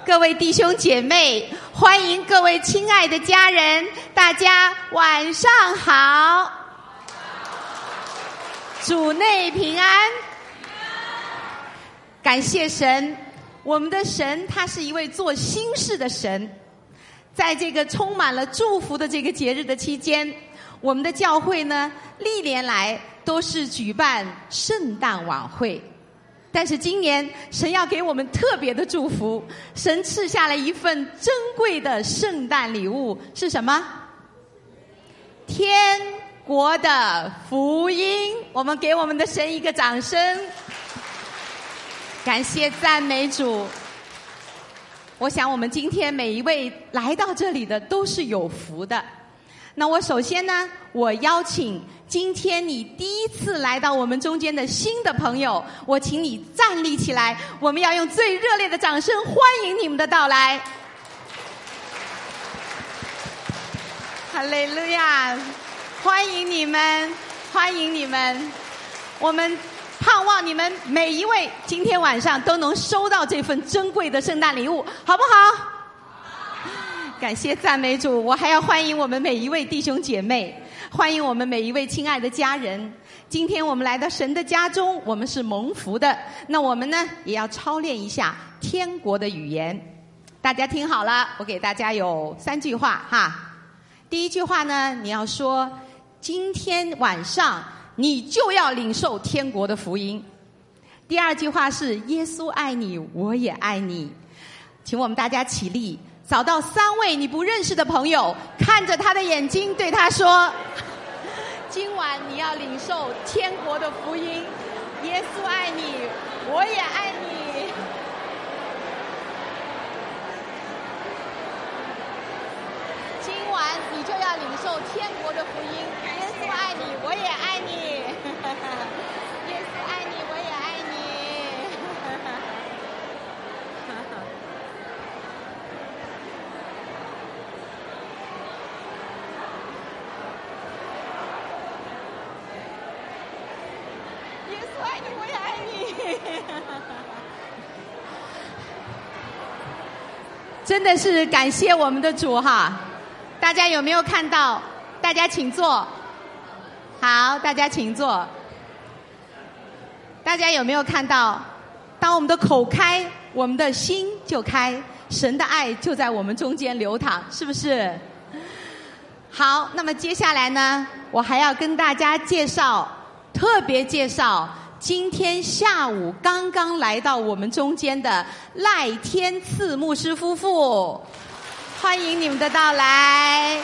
各位弟兄姐妹，欢迎各位亲爱的家人，大家晚上好。主内平安。感谢神，我们的神他是一位做新事的神。在这个充满了祝福的这个节日的期间，我们的教会呢历年来都是举办圣诞晚会。但是今年神要给我们特别的祝福，神赐下了一份珍贵的圣诞礼物，是什么？天国的福音。我们给我们的神一个掌声，感谢赞美主。我想我们今天每一位来到这里的都是有福的。那我首先呢，我邀请今天你第一次来到我们中间的新的朋友，我请你站立起来，我们要用最热烈的掌声欢迎你们的到来。哈利路亚，欢迎你们，欢迎你们。我们盼望你们每一位今天晚上都能收到这份珍贵的圣诞礼物，好不好？感谢赞美主。我还要欢迎我们每一位弟兄姐妹，欢迎我们每一位亲爱的家人。今天我们来到神的家中，我们是蒙福的。那我们呢也要操练一下天国的语言。大家听好了，我给大家有3句话哈。第一句话呢，你要说今天晚上你就要领受天国的福音。第二句话是耶稣爱你，我也爱你。请我们大家起立，找到3位你不认识的朋友，看着他的眼睛对他说，今晚你要领受天国的福音，耶稣爱你，我也爱你。今晚你就要领受天国的福音，耶稣爱你，我也爱你。耶稣爱你，我也爱你。耶稣爱你，我也爱你。真的是感谢我们的主哈！大家有没有看到？大家请坐。好，大家请坐。大家有没有看到？当我们的口开，我们的心就开，神的爱就在我们中间流淌，是不是？好，那么接下来呢，我还要跟大家特别介绍今天下午刚刚来到我们中间的赖天赐牧师夫妇，欢迎你们的到来。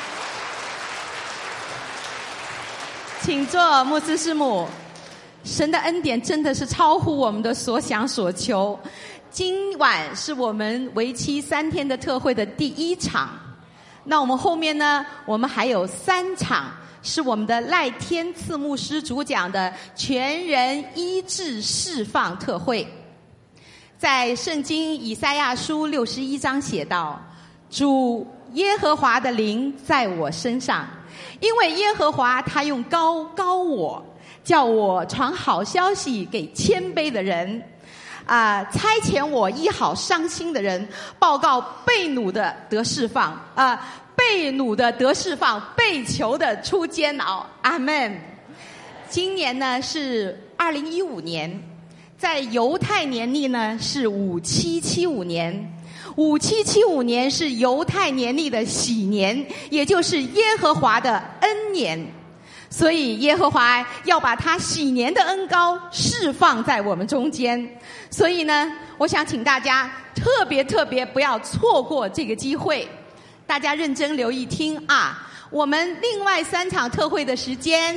请坐，牧师师母。神的恩典真的是超乎我们的所想所求。今晚是我们为期3天的特会的第1场。那我们后面呢，我们还有3场，是我们的赖天赐牧师主讲的全人医治释放特会。在圣经以赛亚书61章写道，主耶和华的灵在我身上，因为耶和华他用膏膏我，叫我传好消息给谦卑的人，差遣我医好伤心的人，报告被掳的得释放，被掳的得释放，被囚的出监牢。阿们。今年呢是2015年，在犹太年历呢是5775年。5775年是犹太年历的喜年，也就是耶和华的恩年。所以耶和华要把他喜年的恩膏释放在我们中间。所以呢，我想请大家特别不要错过这个机会。大家认真留意听啊！我们另外3场特会的时间，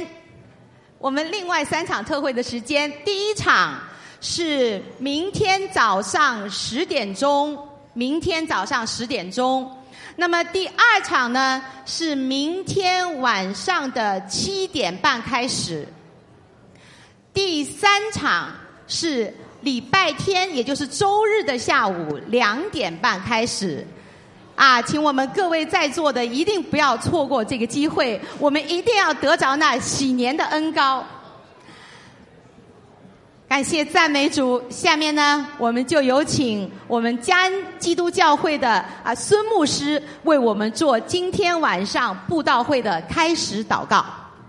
第1场是明天早上10点钟，那么第2场呢是明天晚上的7点半开始，第3场是礼拜天，也就是周日的下午2点半开始。请我们各位在座的一定不要错过这个机会，我们一定要得着那喜年的恩膏。 感谢赞美主。下面呢，我们就有请我们嘉恩基督教会的孙牧师为我们做今天晚上布道会的开始祷告。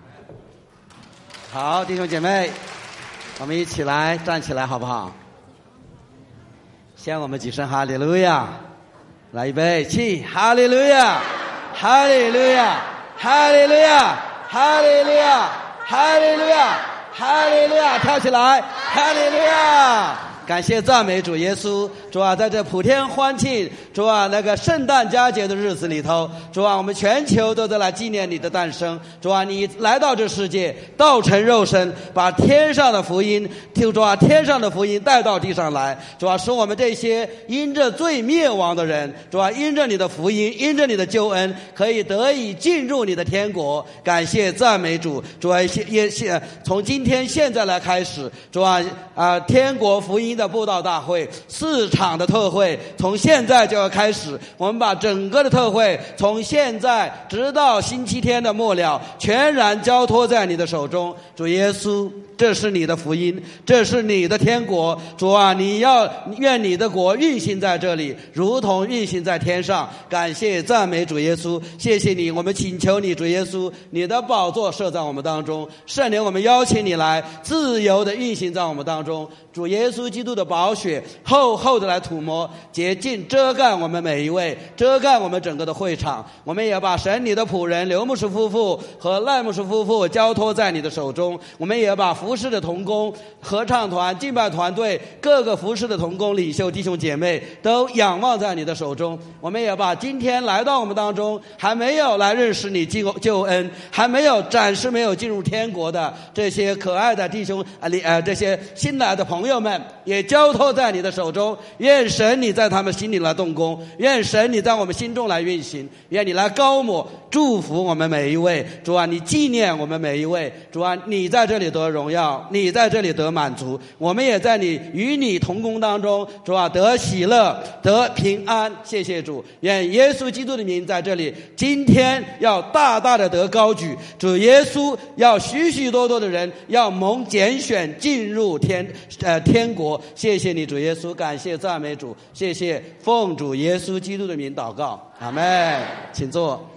好，弟兄姐妹，我们一起来站起来好不好？先我们几声哈利路亚，来预备起，哈利路亚，哈利路亚，哈利路亚，哈利路亚，哈利路亚，哈利路亚，跳起来，哈利路亚！感谢赞美主耶稣。主啊，在这普天欢庆，主啊，那个圣诞佳节的日子里头，主啊，我们全球都在来纪念你的诞生。主啊，你来到这世界，道成肉身，把天上的福音，主啊，天上的福音带到地上来。主啊，使我们这些因着罪灭亡的人，主啊，因着你的福音，因着你的救恩，可以得以进入你的天国。感谢赞美主。主啊，从今天现在来开始，主啊，天国福音的布道大会4场的特会从现在就要开始，我们把整个的特会从现在直到星期天的末了全然交托在你的手中。主耶稣，这是你的福音，这是你的天国。主啊，愿你的国运行在这里，如同运行在天上。感谢赞美主耶稣，谢谢你，我们请求你主耶稣，你的宝座设在我们当中，圣灵，我们邀请你来自由的运行在我们当中。主耶稣基督的宝血厚厚的来涂抹洁净遮盖我们每一位，遮盖我们整个的会场。我们也把神你的仆人刘牧师夫妇和赖牧师夫妇交托在你的手中，我们也把服侍的同工、合唱团、敬拜团队各个服侍的同工领袖弟兄姐妹都仰望在你的手中。我们也把今天来到我们当中还没有来认识你救恩，还没有暂时没有进入天国的这些可爱的弟兄这些新来的朋友们也交托在你的手中。愿神你在他们心里来动工，愿神你在我们心中来运行，愿你来高抹祝福我们每一位。主啊，你纪念我们每一位。主啊，你在这里得荣耀，你在这里得满足，我们也在你与你同工当中，主啊，得喜乐，得平安。谢谢主，愿耶稣基督的名在这里今天要大大的得高举。主耶稣要许许多多的人要蒙拣选进入天国。谢谢你主耶稣，感谢赞美主，谢谢奉主耶稣基督的名祷告，阿们。请坐。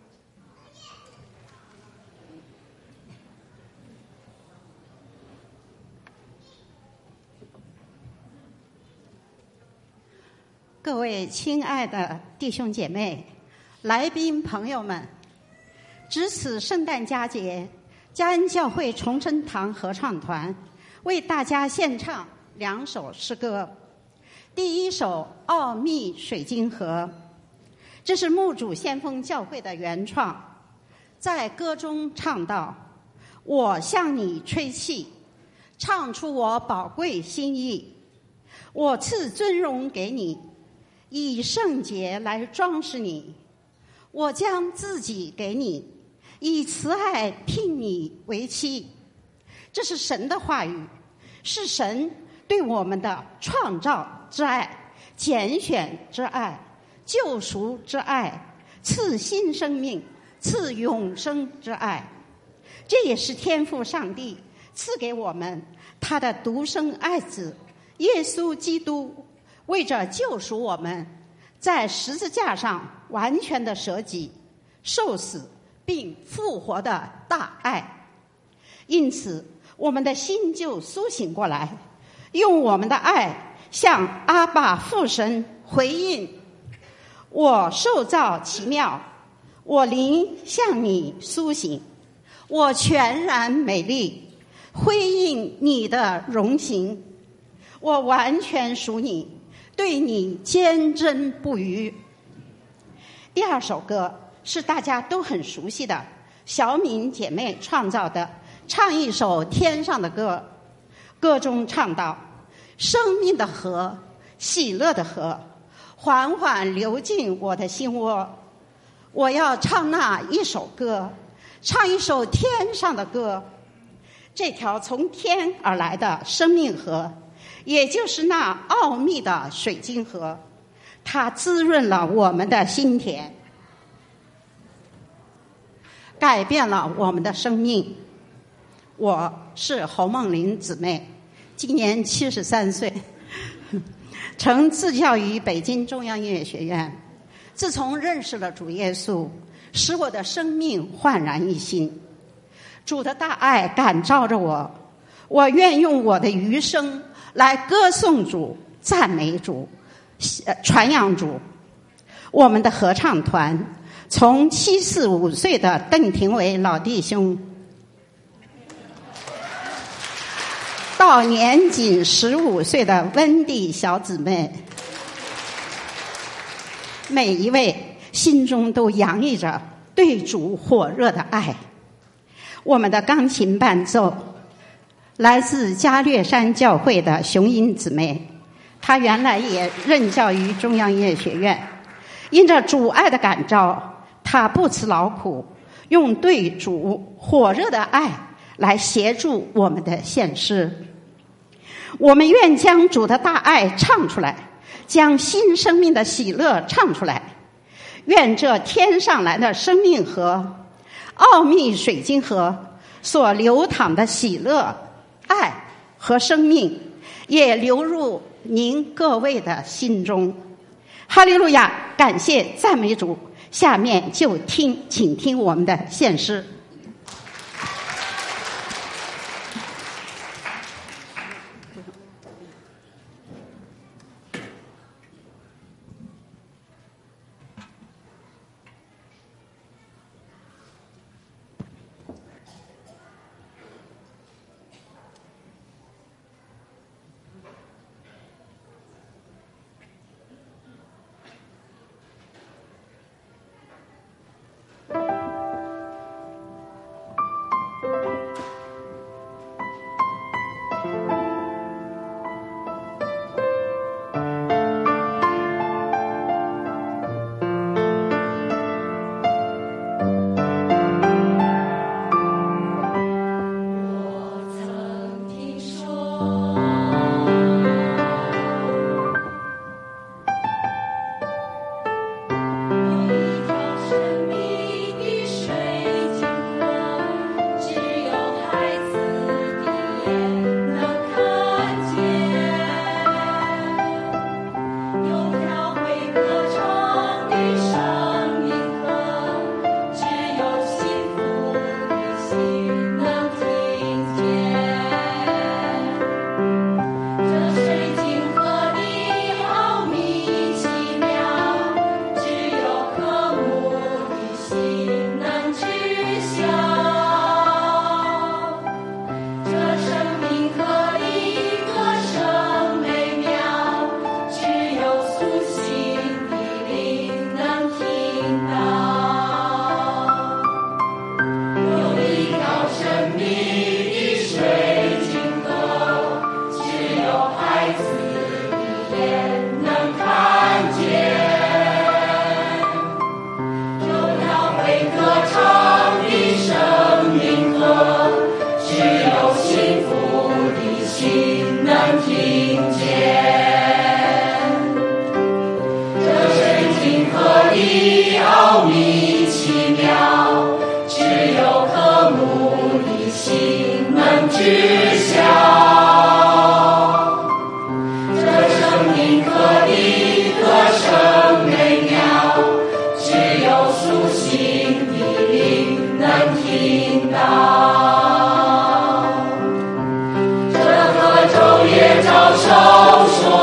各位亲爱的弟兄姐妹、来宾朋友们，值此圣诞佳节，嘉恩教会重生堂合唱团为大家献唱2首诗歌。第一首《奥秘水晶河》，这是牧主先锋教会的原创。在歌中唱道：我向你吹气，唱出我宝贵心意，我赐尊荣给你，以圣洁来装饰你，我将自己给你，以慈爱聘你为妻。这是神的话语，是神对我们的创造之爱、拣选之爱、救赎之爱、赐新生命、赐永生之爱。这也是天父上帝赐给我们他的独生爱子耶稣基督，为着救赎我们，在十字架上完全的舍己、受死并复活的大爱。因此我们的心就苏醒过来，用我们的爱向阿爸父神回应：我受造奇妙，我灵向你苏醒，我全然美丽，辉映你的荣行，我完全属你，对你坚贞不渝。第二首歌是大家都很熟悉的小敏姐妹创造的，唱一首天上的歌。歌中唱道：生命的河，喜乐的河，缓缓流进我的心窝。我要唱那一首歌，唱一首天上的歌。这条从天而来的生命河，也就是那奥秘的水晶河，它滋润了我们的心田，改变了我们的生命。我是侯梦玲姊妹， 今年73岁，曾自教于北京中央音乐学院。自从认识了主耶稣，使我的生命焕然一新。主的大爱感召着我，我愿用我的余生来歌颂主、赞美主、传扬主。我们的合唱团从75岁的邓廷伟老弟兄，到年仅15岁的温蒂小姊妹，每一位心中都洋溢着对主火热的爱。我们的钢琴伴奏来自加略山教会的雄鹰姊妹，她原来也任教于中央音乐学院，因着主爱的感召，她不辞劳苦，用对主火热的爱来协助我们的献诗。我们愿将主的大爱唱出来，将新生命的喜乐唱出来。愿这天上来的生命河、奥秘水晶河所流淌的喜乐、爱和生命，也流入您各位的心中。哈利路亚！感谢赞美主。下面就请听我们的献诗。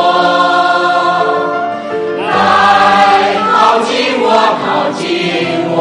靠近我。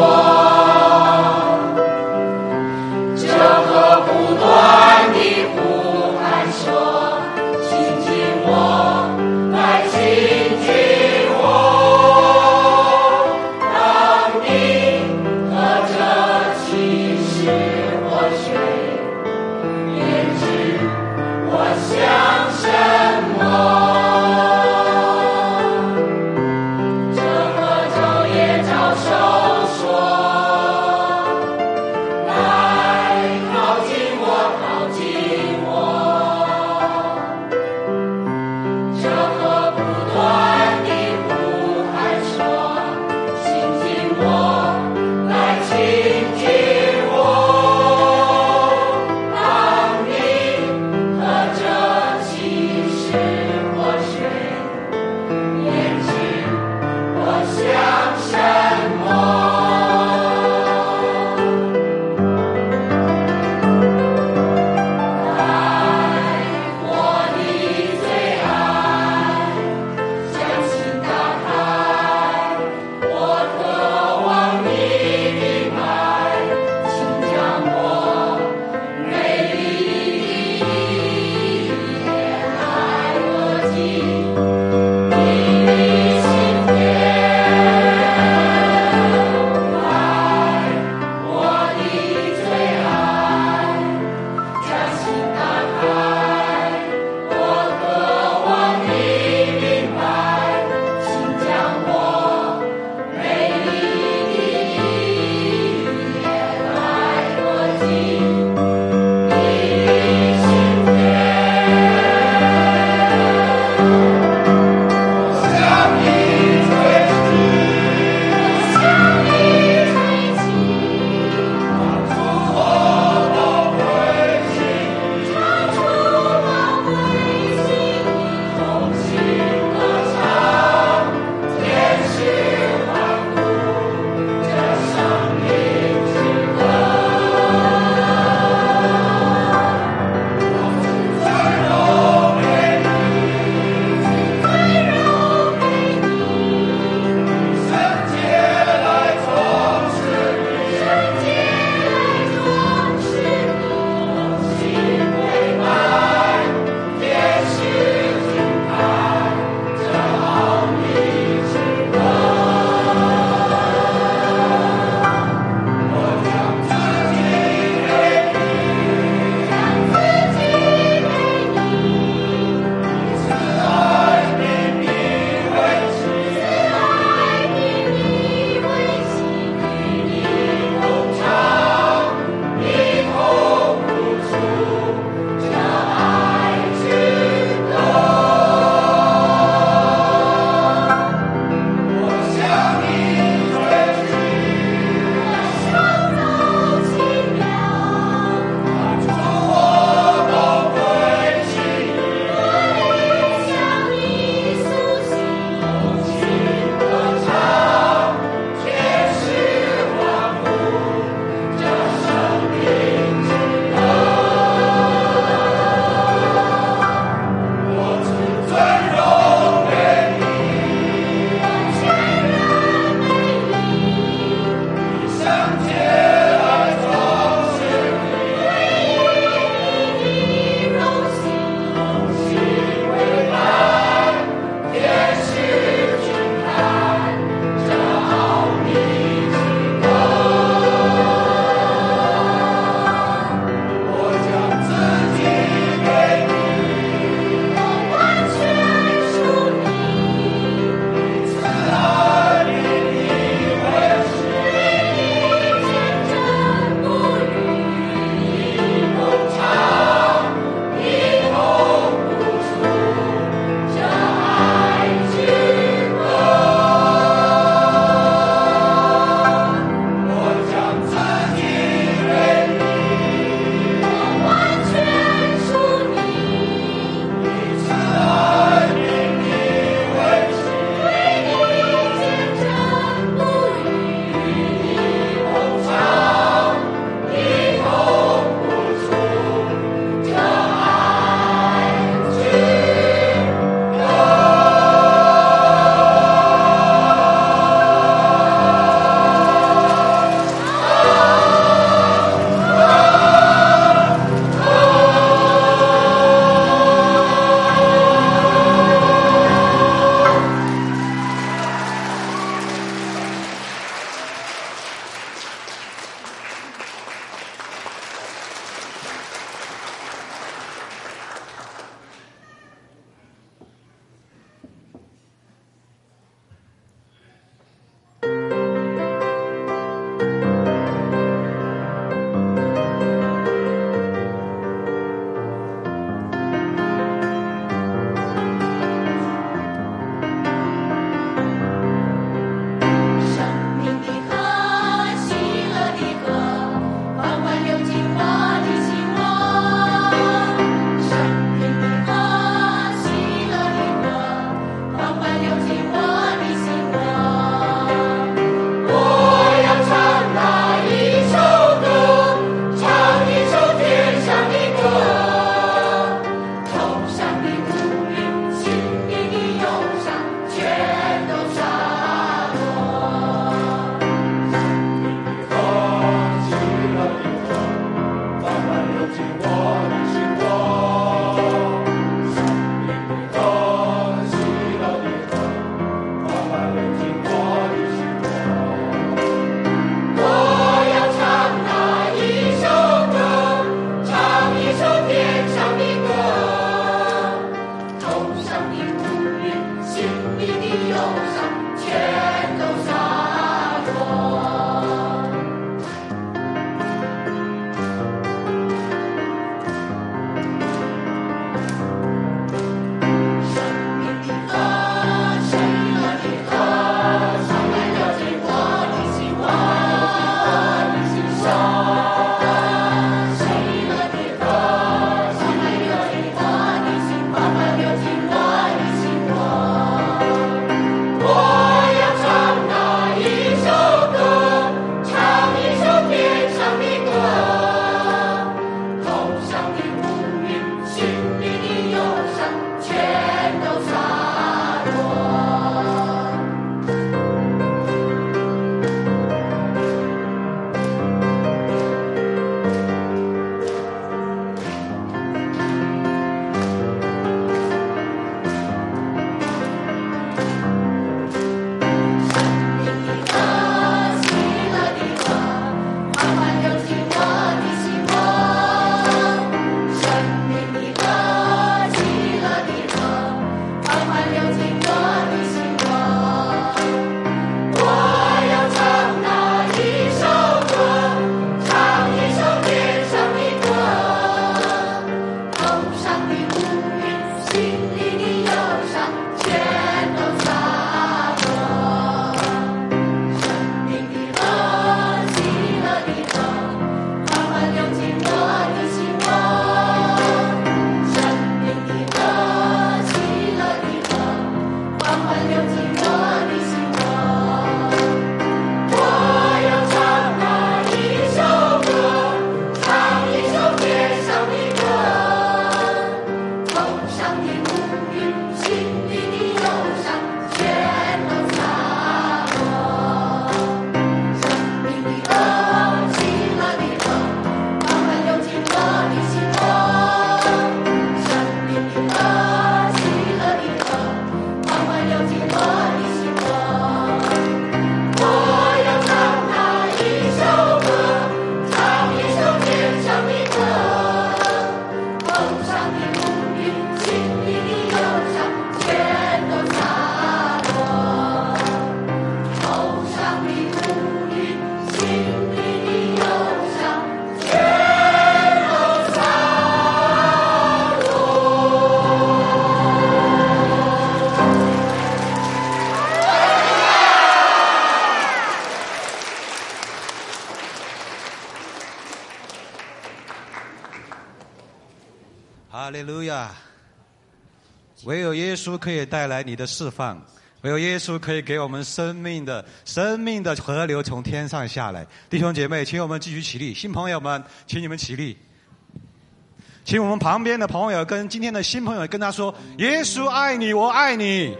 哈利路亚！唯有耶稣可以带来你的释放，唯有耶稣可以给我们生命的河流从天上下来。弟兄姐妹，请我们继续起立。新朋友们，请你们起立。请我们旁边的朋友跟今天的新朋友跟他说：耶稣爱你，我爱你。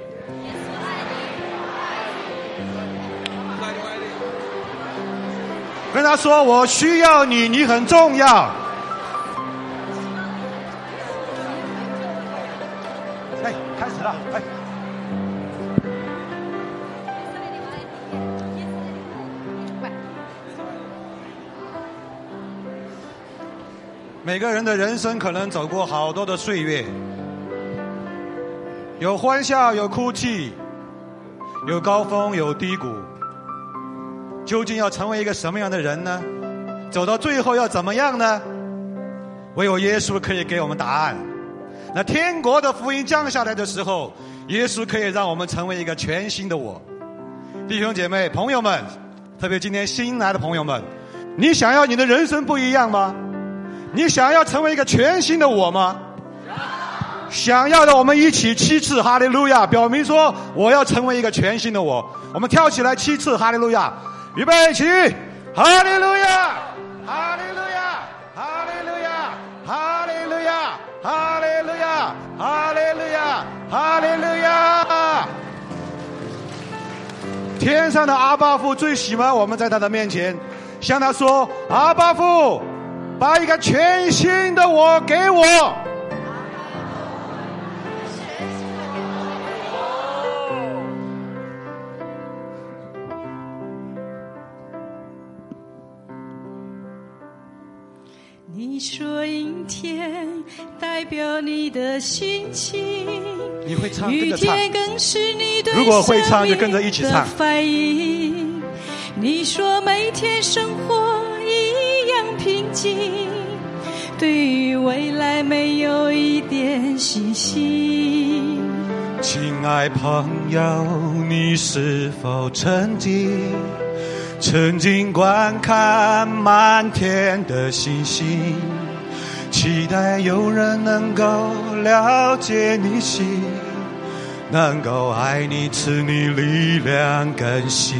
跟他说：我需要你，你很重要。哎，开始了，哎。每个人的人生可能走过好多的岁月，有欢笑，有哭泣，有高峰，有低谷。究竟要成为一个什么样的人呢？走到最后要怎么样呢？唯有耶稣可以给我们答案。那天国的福音降下来的时候，耶稣可以让我们成为一个全新的我。弟兄姐妹朋友们，特别今天新来的朋友们，你想要你的人生不一样吗？你想要成为一个全新的我吗？想要的我们一起7次哈利路亚，表明说我要成为一个全新的我。我们跳起来7次哈利路亚，预备起，哈利路亚，哈利路亚，哈利路亚，哈利路亚，哈利路亚，哈利路亚，哈利路亚。天上的阿爸父最喜欢我们在他的面前向他说：阿爸父，把一个全新的我给我。 你说阴天代表你的心情， 你会唱， 雨跟着唱。 天更是你对如果会唱就跟着一起唱的反应。你说每天生活一样平静，对于未来没有一点信心。 亲爱朋友，你是否曾经观看满天的星星，期待有人能够了解你心，能够爱你，赐你力量更新。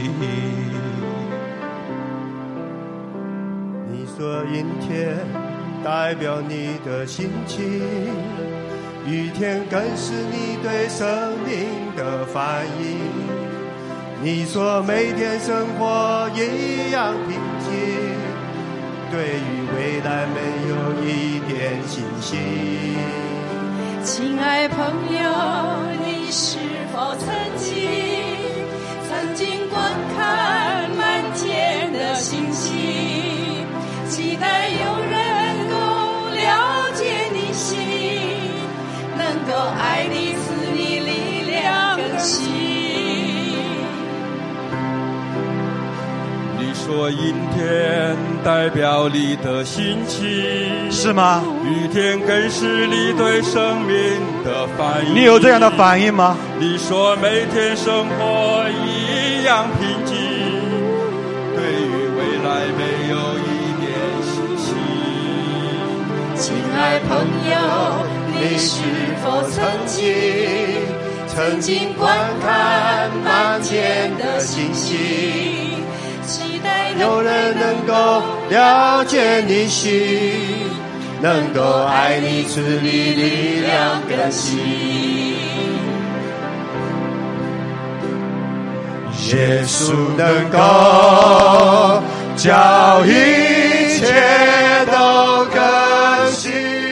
你说阴天代表你的心情，雨天更是你对生命的反应。你说每天生活一样平静，对于未来没有一点信心。 亲爱朋友，你是否曾经观看满天的星星，期待有人能够了解你心，能够爱你，赐你力量更新。 说阴天代表你的心情， 是吗？ 雨天更是你对生命的反应。 你有这样的反应吗？ 你说每天生活一样平静，对于未来没有一点信心。 亲爱朋友，你是否曾经观看满天的星星，期待有人能够了解你心，能够爱你，赐你力量更新。耶稣能够叫一切都更新，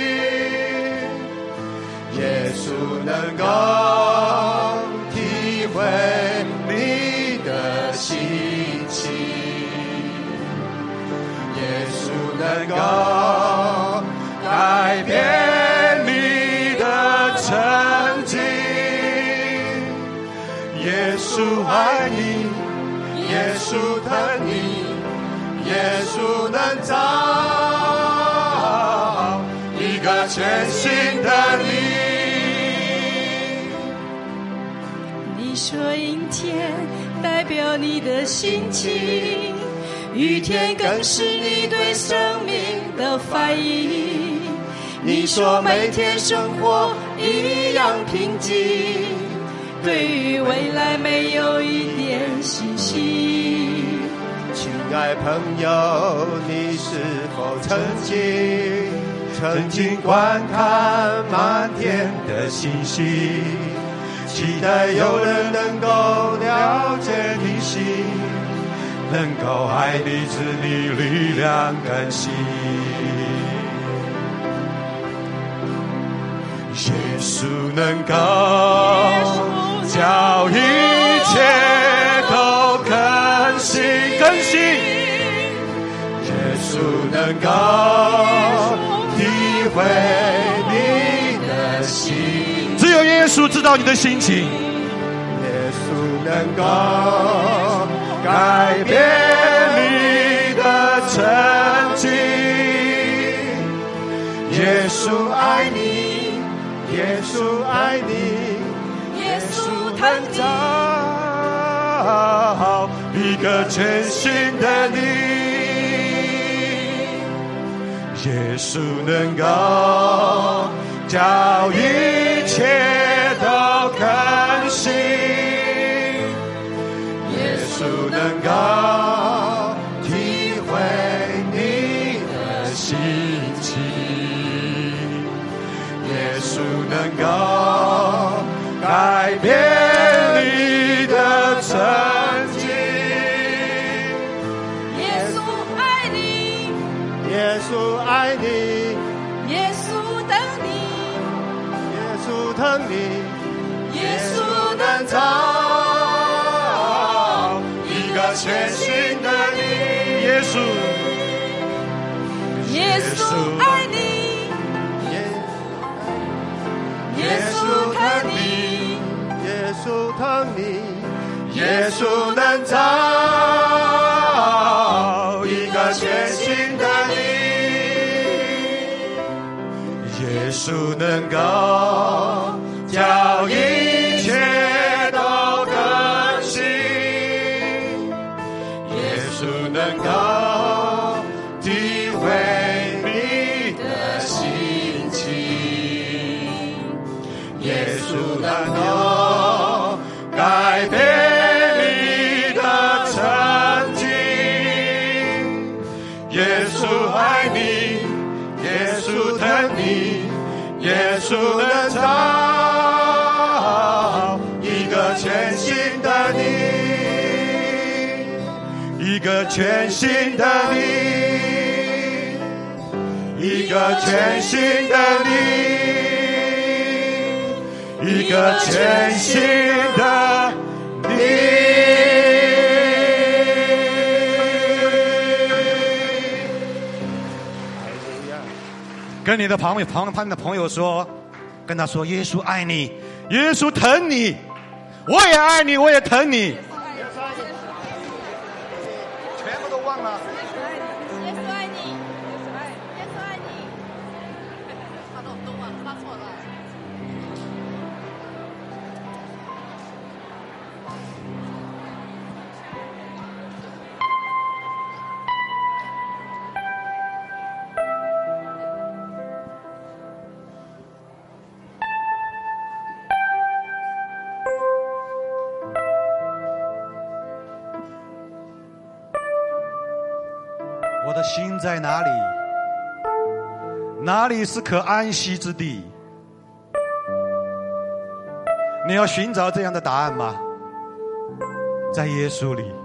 耶稣能够体会你的心情，耶稣能够改变你的曾经，耶稣爱你，耶稣疼你，耶稣能造一个全新的你。 你说阴天代表你的心情，雨天更是你对生命的反应。 你说每天生活一样平静， 对于未来没有一点信心。 亲爱朋友，你是否曾经观看满天的星星，期待有人能够了解你心，能够爱你赐你力量更新。耶稣能够叫一切都更新，耶稣能够体会你的心， 只有耶稣知道你的心情。 耶稣能够改变你的曾经，耶稣爱你，耶稣爱你， 耶稣疼你， 造一个全新的你，耶稣能够叫一切都更新，耶稣能够体会你的心情，耶稣能够改变你的曾经， 耶稣爱你， 耶稣爱你， 耶稣等你， 耶稣疼你， 耶稣能造一个全新的你， 耶稣， 耶稣爱你，耶稣疼你， 耶稣疼你，耶稣能造一个全新的你，耶稣能够叫一切都更新，耶稣能够体会你的心情，耶稣能够改变你的曾经，耶稣爱你，耶稣疼你，耶稣能造一个全新的你，一个全新的你，一个全新的你，一个全新的你。 跟你的旁边的朋友说，跟他说，耶稣爱你，耶稣疼你，我也爱你，我也疼你。全部都忘了。 耶稣爱你，耶稣爱你，他都忘了，他错了。 我的心在哪里？哪里是可安息之地？你要寻找这样的答案吗？在耶稣里。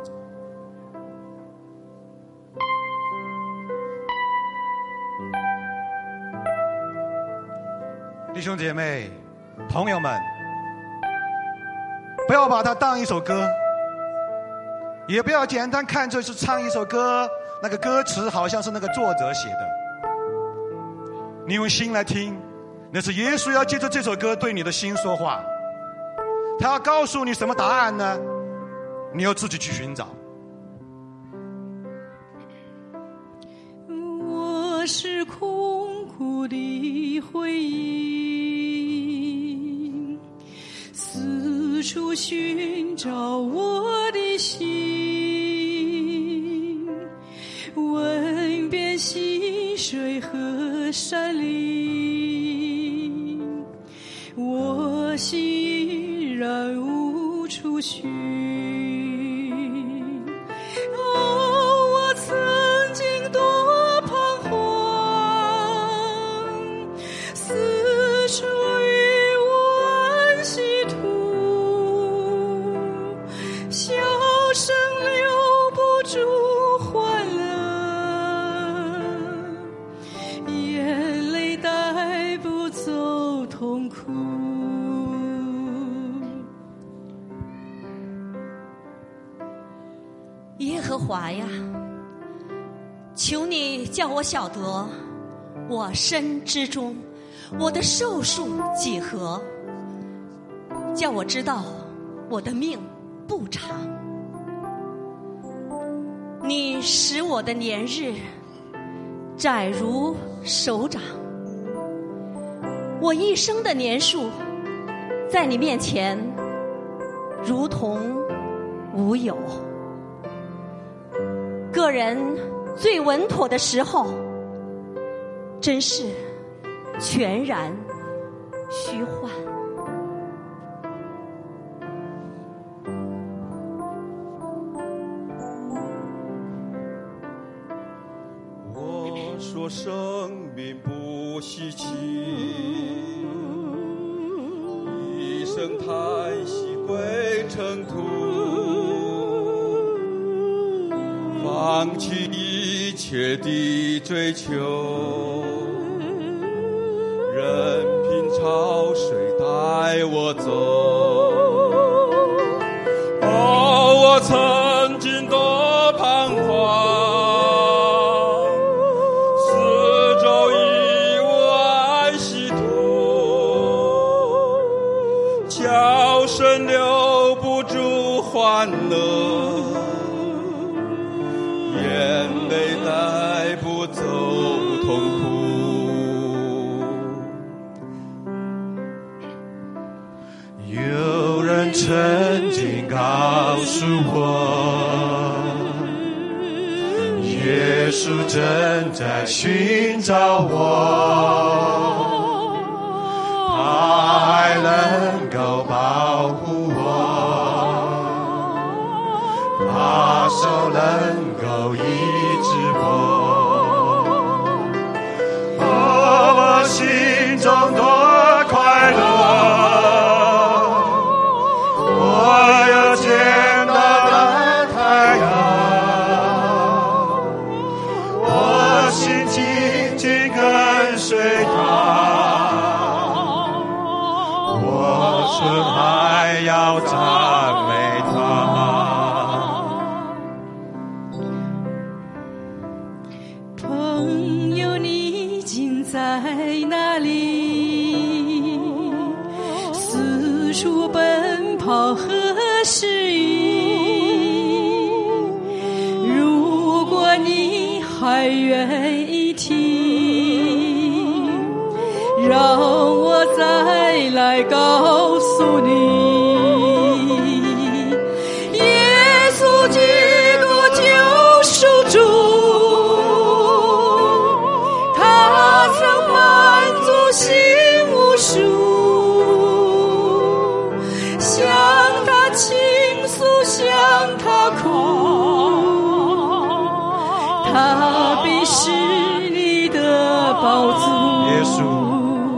弟兄姐妹、朋友们，不要把它当一首歌，也不要简单看作是唱一首歌，那个歌词好像是那个作者写的。你用心来听，那是耶稣要借着这首歌对你的心说话。他要告诉你什么答案呢？你要自己去寻找。 我是空苦的回忆，四处寻找我的心，问遍溪水和的山里，我心依然无处寻。哦，我曾经多彷徨，四处与我安息土，笑声留不住欢乐，眼泪带不走痛苦。 耶和华呀，求你叫我晓得我身之中我的寿数几何，叫我知道我的命不长。你使我的年日窄如手掌，我一生的年数在你面前如同无有。个人最稳妥的时候，真是全然虚幻。 我说生命不稀奇，一声叹息归尘土，放弃一切的追求，任凭潮水带我走。哦，我曾经多彷徨，四周以我安息土，叫声留不住欢乐，眼泪带不走痛苦。有人曾经告诉我，耶稣正在寻找我，他还能够保护我，他手能够医治我。哦，我心中多快乐，我又见到了太阳，我心紧紧跟随他，我唇还要赞美他。 朋友，你竟在哪里？四处奔跑何时已？如果你还愿意听，让我再来告诉你，耶稣基督救赎主，他曾满足心无数，向他倾诉，向他哭，他必是你的宝足。 耶稣，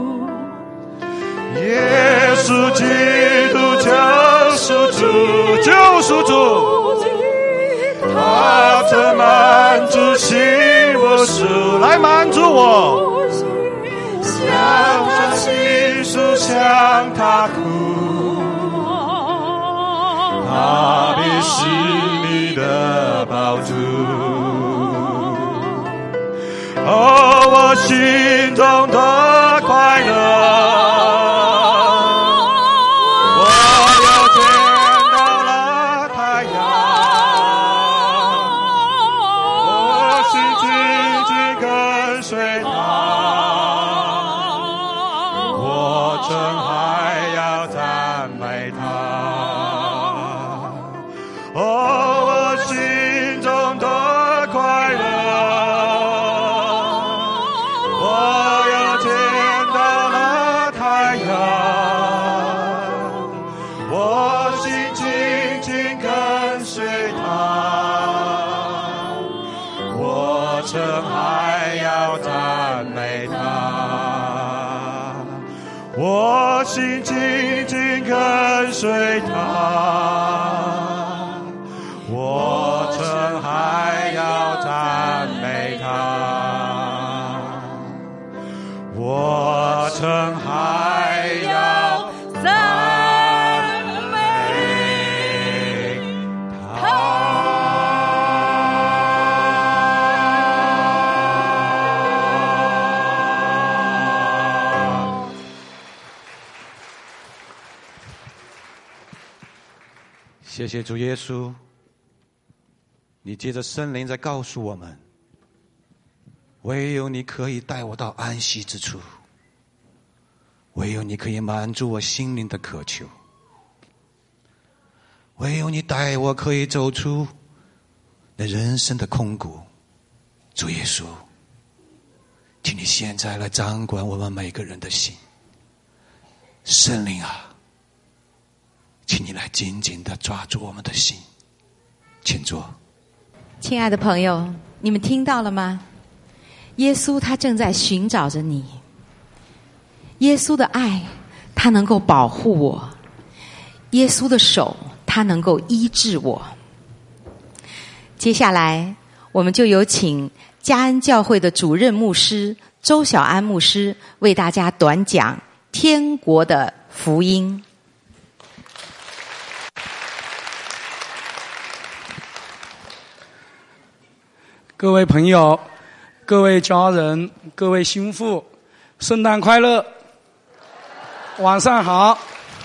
耶稣基督救赎主，救赎主，他曾满足心无数，来满足我，向他倾诉，向他哭，他必是你的宝珠。哦，我心中的快乐，我又见到了太阳，我心紧紧跟随他，我真还要赞美他。哦，我心中的快乐，我我心紧紧跟随他，我曾还要赞美他，我曾还要赞美他。 谢谢主耶稣，你借着圣灵在告诉我们，唯有你可以带我到安息之处，唯有你可以满足我心灵的渴求，唯有你带我可以走出那人生的空谷。主耶稣，请你现在来掌管我们每个人的心。圣灵啊，请你来紧紧地抓住我们的心。请坐。 亲爱的朋友，你们听到了吗？耶稣他正在寻找着你。耶稣的爱，他能够保护我；耶稣的手，他能够医治我。接下来，我们就有请嘉恩教会的主任牧师周小安牧师为大家短讲天国的福音。 各位朋友，各位家人，各位心腹，圣诞快乐，晚上好。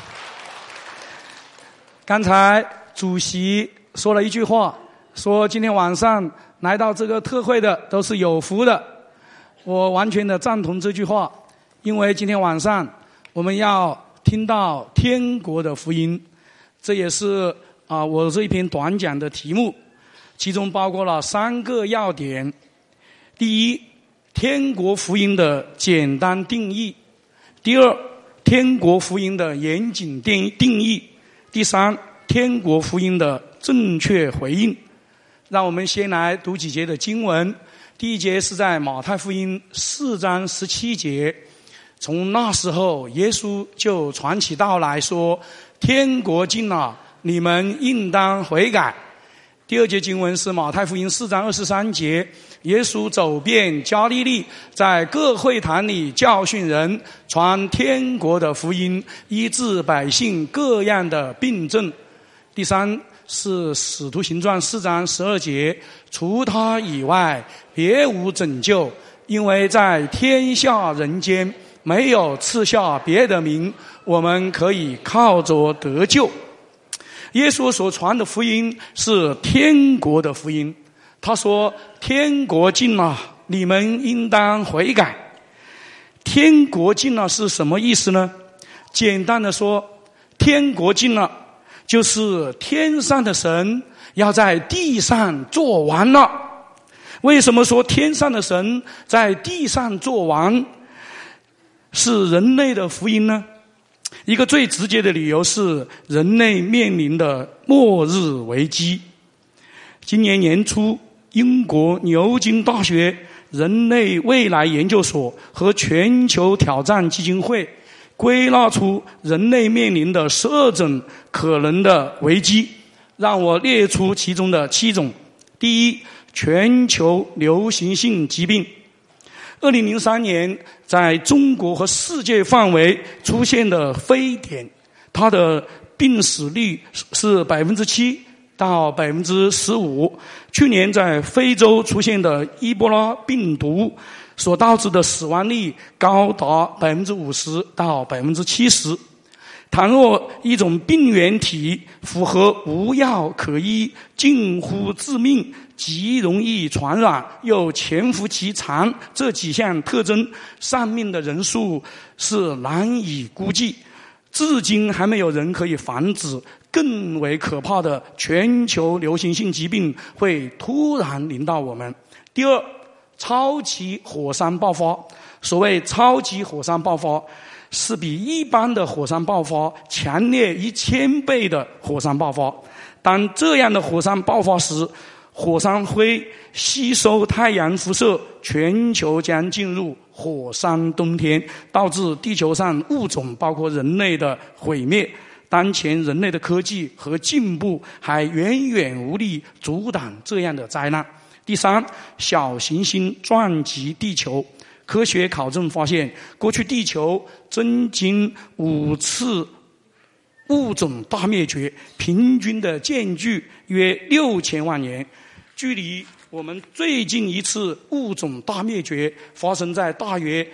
刚才主席说了一句话，说今天晚上来到这个特会的都是有福的。我完全的赞同这句话，因为今天晚上我们要听到天国的福音，这也是我这一篇短讲的题目。其中包括了3个要点。第一，天国福音的简单定义；第二，天国福音的严谨定义；第三，天国福音的正确回应。让我们先来读几节的经文。第一节是在马太福音4章17节，从那时候耶稣就传起道来说，天国近了，你们应当悔改。第二节经文是马太福音4章23节，耶稣走遍加利利，在各会堂里教训人，传天国的福音，医治百姓各样的病症。第三是使徒行传4章12节，除他以外别无拯救，因为在天下人间没有赐下别的名，我们可以靠着得救。耶稣所传的福音是天国的福音，他说天国近了，你们应当悔改。天国近了是什么意思呢？简单的说，天国近了就是天上的神要在地上做完了。为什么说天上的神在地上做完是人类的福音呢？一个最直接的理由是人类面临的末日危机。今年年初，英国牛津大学人类未来研究所和全球挑战基金会归纳出人类面临的12种可能的危机，让我列出其中的7种。第一，全球流行性疾病。2003年在中国和世界范围出现的非典，它的病死率是7%到15%。去年在非洲出现的伊波拉病毒所导致的死亡率高达50%到70%。倘若一种病原体符合无药可医、近乎致命、极容易传染又潜伏期长这几项特征，丧命的人数是难以估计。至今还没有人可以防止更为可怕的全球流行性疾病会突然临到我们。第二，超级火山爆发。所谓超级火山爆发，是比一般的火山爆发强烈1000倍的火山爆发。当这样的火山爆发时， 火山灰吸收太阳辐射，全球将进入火山冬天，导致地球上物种包括人类的毁灭。当前人类的科技和进步还远远无力阻挡这样的灾难。第三，小行星撞击地球。科学考证发现，过去地球曾经5次物种大灭绝，平均的间距约6000万年。距离我们最近一次物种大灭绝发生在大约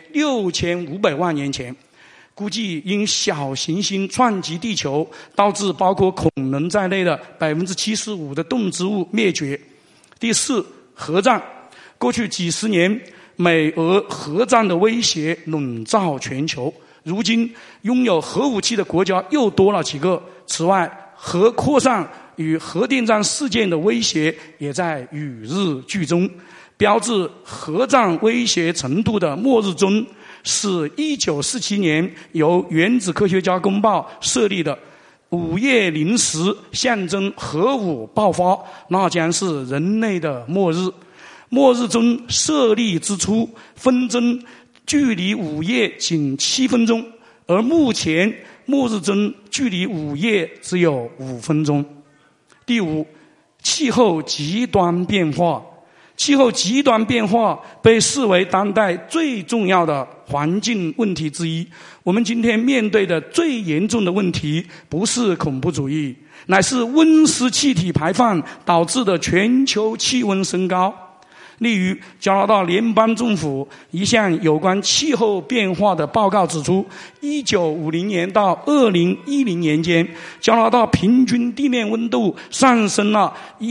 6500万年前。估计因小行星撞击地球，导致包括恐龙在内的75%的动植物灭绝。第四，核战。过去几十年，美俄核战的威胁笼罩全球。如今，拥有核武器的国家又多了几个。此外，核扩散与核电站事件的威胁也在与日俱增。标志核战威胁程度的末日钟是1947年由原子科学家公报设立的。午夜0时象征核武爆发，那将是人类的末日。末日钟设立之初，分针距离午夜仅7分钟，而目前末日钟距离午夜只有5分钟。第五，气候极端变化。气候极端变化被视为当代最重要的环境问题之一。我们今天面对的最严重的问题，不是恐怖主义，乃是温室气体排放导致的全球气温升高。例如，加拿大联邦政府一项有关气候变化的报告指出，1950年到2010年间，加拿大平均地面温度上升了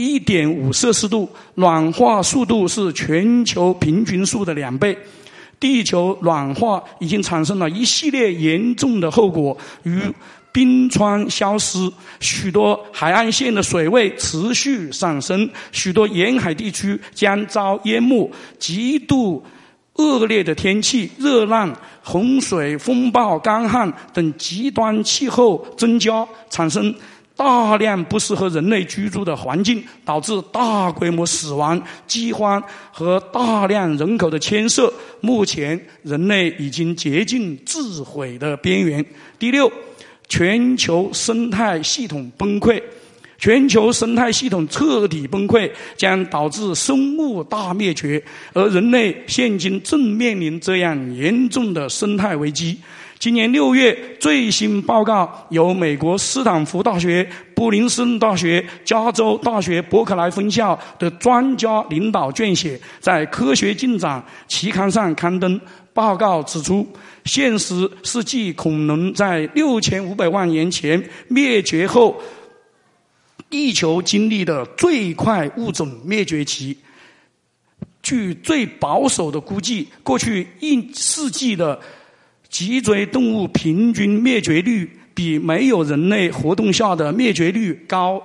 1.5 摄氏度，暖化速度是全球平均数的2倍。地球暖化已经产生了一系列严重的后果，如冰川消失，许多海岸线的水位持续上升，许多沿海地区将遭淹没，极度恶劣的天气、热浪、洪水、风暴、干旱等极端气候增加，产生大量不适合人类居住的环境，导致大规模死亡、饥荒和大量人口的迁徙。目前人类已经接近自毁的边缘。第六，全球生态系统崩溃。全球生态系统彻底崩溃将导致生物大灭绝，而人类现今正面临这样严重的生态危机。今年6月，最新报告由美国斯坦福大学、布林斯顿大学、加州大学伯克莱分校的专家领导撰写，在《科学进展》期刊上刊登。报告指出，现实世纪恐龙在6500万年前灭绝后，地球经历的最快物种灭绝期。据最保守的估计，过去1世纪的脊椎动物平均灭绝率比没有人类活动下的灭绝率高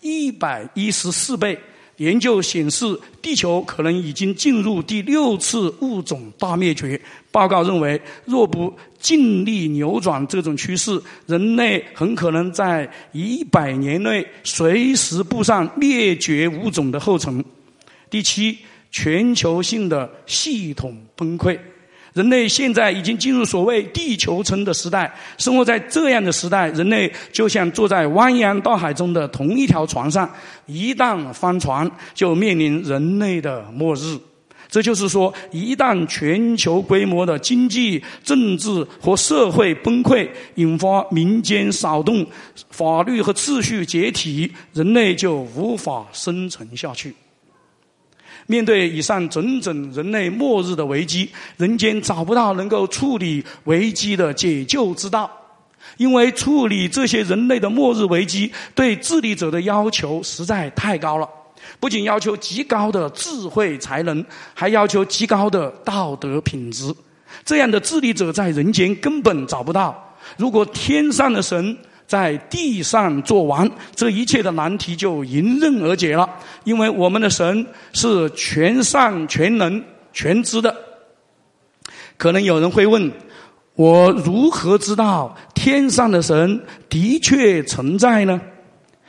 114倍。研究显示，地球可能已经进入第6次物种大灭绝。报告认为，若不尽力扭转这种趋势，人类很可能在100年内随时步上灭绝物种的后尘。第七，全球性的系统崩溃。人类现在已经进入所谓地球村的时代，生活在这样的时代，人类就像坐在汪洋大海中的同一条船上，一旦翻船，就面临人类的末日。这就是说，一旦全球规模的经济、政治和社会崩溃，引发民间骚动，法律和秩序解体，人类就无法生存下去。面对以上种种人类末日的危机，人间找不到能够处理危机的解救之道。因为处理这些人类的末日危机，对治理者的要求实在太高了，不仅要求极高的智慧才能，还要求极高的道德品质。这样的治理者在人间根本找不到。如果天上的神在地上做完，这一切的难题就迎刃而解了。因为我们的神是全善全能全知的。可能有人会问，我如何知道天上的神的确存在呢？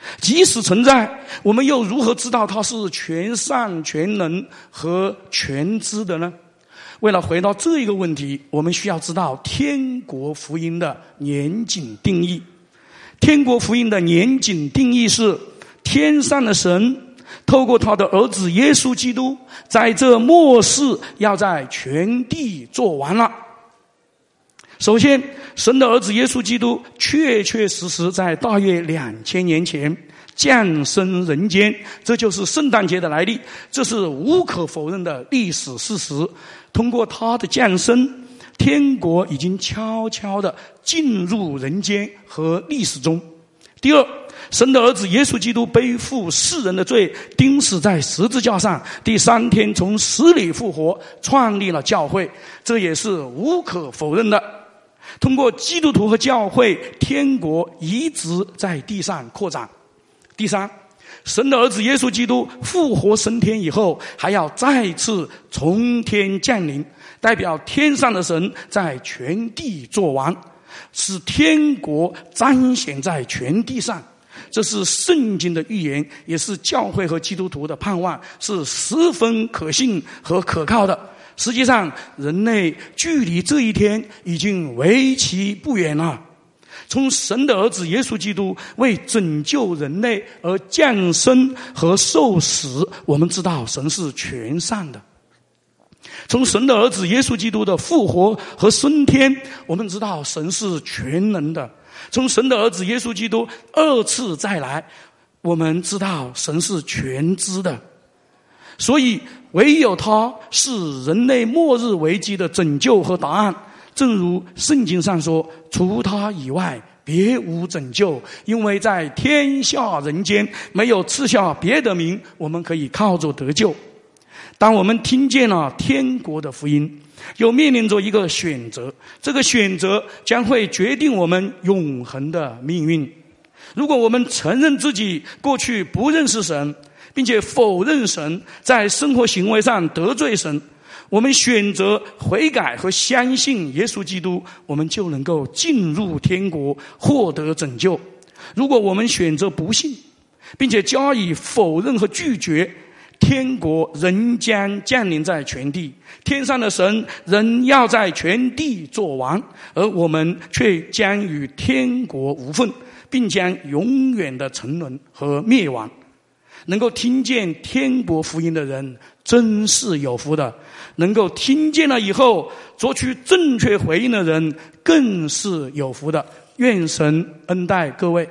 即使存在，我们又如何知道他是全善全能和全知的呢？为了回答这一个问题，我们需要知道天国福音的严谨定义。天国福音的严谨定义是：天上的神透过他的儿子耶稣基督，在这末世要在全地做完了。首先，神的儿子耶稣基督确确实实在大约2000年前降生人间，这就是圣诞节的来历，这是无可否认的历史事实。通过他的降生，天国已经悄悄地进入人间和历史中。第二，神的儿子耶稣基督背负世人的罪，钉死在十字架上，第3天从死里复活，创立了教会，这也是无可否认的。通过基督徒和教会，天国一直在地上扩展。第三，神的儿子耶稣基督复活升天以后，还要再次从天降临，代表天上的神在全地做完，使天国彰显在全地上。这是圣经的预言，也是教会和基督徒的盼望，是十分可信和可靠的。实际上，人类距离这一天已经为期不远了。从神的儿子耶稣基督为拯救人类而降生和受死，我们知道神是全善的。从神的儿子耶稣基督的复活和升天，我们知道神是全能的。从神的儿子耶稣基督2次再来，我们知道神是全知的。所以唯有他是人类末日危机的拯救和答案。正如圣经上说，除他以外别无拯救，因为在天下人间没有赐下别的名，我们可以靠着得救。当我们听见了天国的福音，又面临着一个选择，这个选择将会决定我们永恒的命运。如果我们承认自己过去不认识神，并且否认神，在生活行为上得罪神，我们选择悔改和相信耶稣基督，我们就能够进入天国，获得拯救。如果我们选择不信，并且加以否认和拒绝，天国仍将降临在全地，天上的神仍要在全地做完，而我们却将与天国无份，并将永远的沉沦和灭亡。能够听见天国福音的人真是有福的，能够听见了以后做出正确回应的人更是有福的。愿神恩待各位。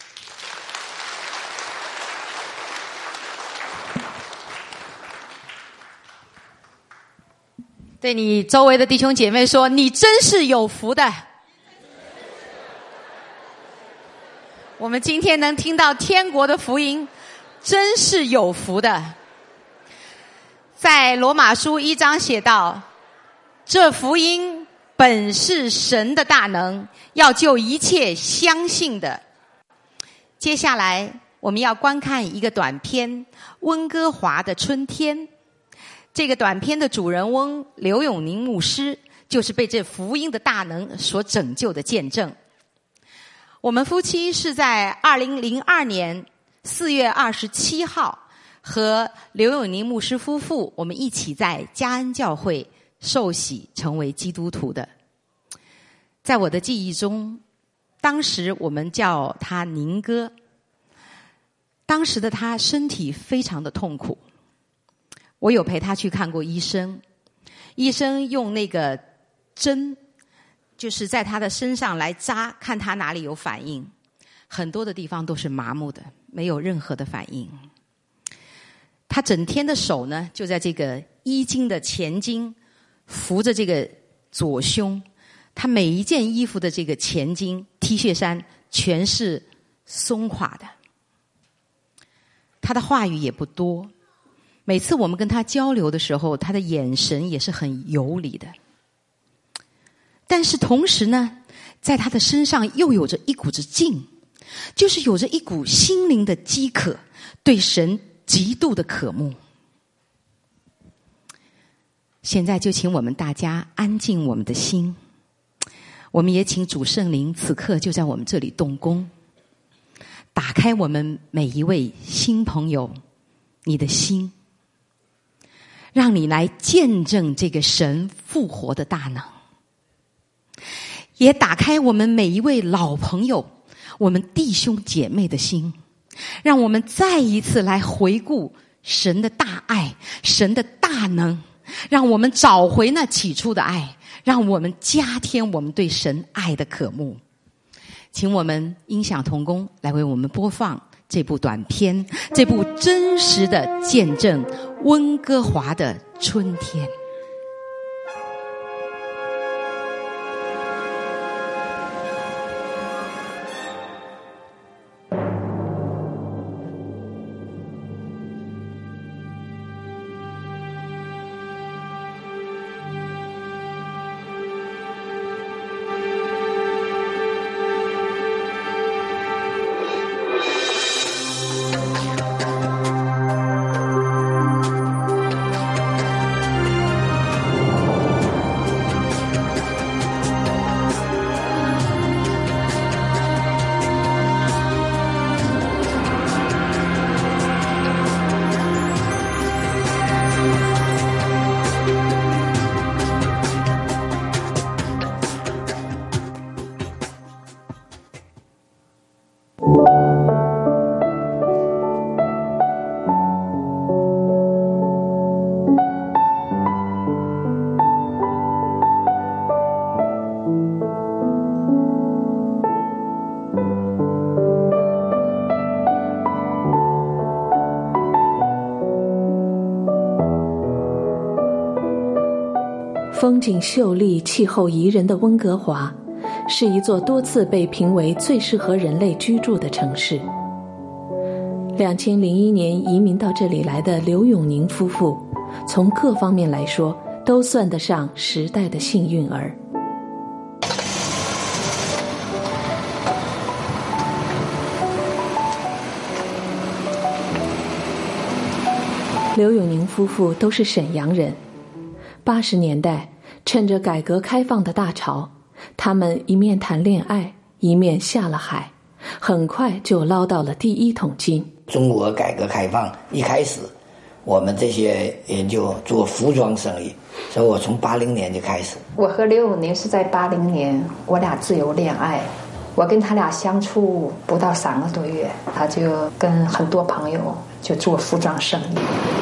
对你周围的弟兄姐妹说，你真是有福的。我们今天能听到天国的福音，真是有福的。在罗马书1章写道，这福音本是神的大能，要救一切相信的。接下来我们要观看一个短片《温哥华的春天》。这个短片的主人翁刘永宁牧师，就是被这福音的大能所拯救的见证。我们夫妻是在2002年4月27号和刘永宁牧师夫妇，我们一起在嘉恩教会受洗成为基督徒的。在我的记忆中，当时我们叫他宁哥。当时的他身体非常的痛苦，我有陪他去看过医生，医生用那个针就是在他的身上来扎，看他哪里有反应，很多的地方都是麻木的，没有任何的反应。他整天的手呢，就在这个衣襟的前襟扶着这个左胸，他每一件衣服的这个前襟 T 恤衫全是松垮的。他的话语也不多，每次我们跟他交流的时候，他的眼神也是很游离的。但是同时呢，在他的身上又有着一股子劲，就是有着一股心灵的饥渴，对神极度的渴慕。现在就请我们大家安静我们的心，我们也请主圣灵此刻就在我们这里动工。 打开我们每一位新朋友你的心，让你来见证这个神复活的大能，也打开我们每一位老朋友我们弟兄姐妹的心，让我们再一次来回顾神的大爱，神的大能，让我们找回那起初的爱，让我们加添我们对神爱的渴慕。请我们音响同工来为我们播放这部短片，这部真实的见证温哥华的春天。 风景秀丽、气候宜人的温哥华，是一座多次被评为最适合人类居住的城市。2001年移民到这里来的刘永宁夫妇，从各方面来说，都算得上时代的幸运儿。刘永宁夫妇都是沈阳人。80年代，趁着改革开放的大潮，他们一面谈恋爱，一面下了海，很快就捞到了第一桶金。 中国改革开放一开始，我们这些人就做服装生意，所以我从80年就开始。 我和刘永宁是在80年，我俩自由恋爱。我跟他俩相处不到3个多月，他就跟很多朋友就做服装生意。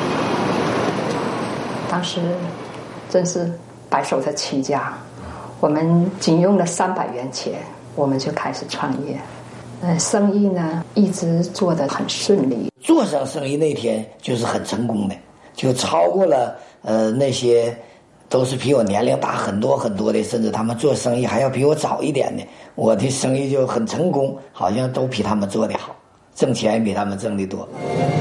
当时真是白手的起家，我们仅用了300元钱，我们就开始创业。生意呢一直做得很顺利。 做上生意那天就是很成功的，就超过了那些都是比我年龄大很多很多的，甚至他们做生意还要比我早一点的，我的生意就很成功，好像都比他们做得好，挣钱也比他们挣得多。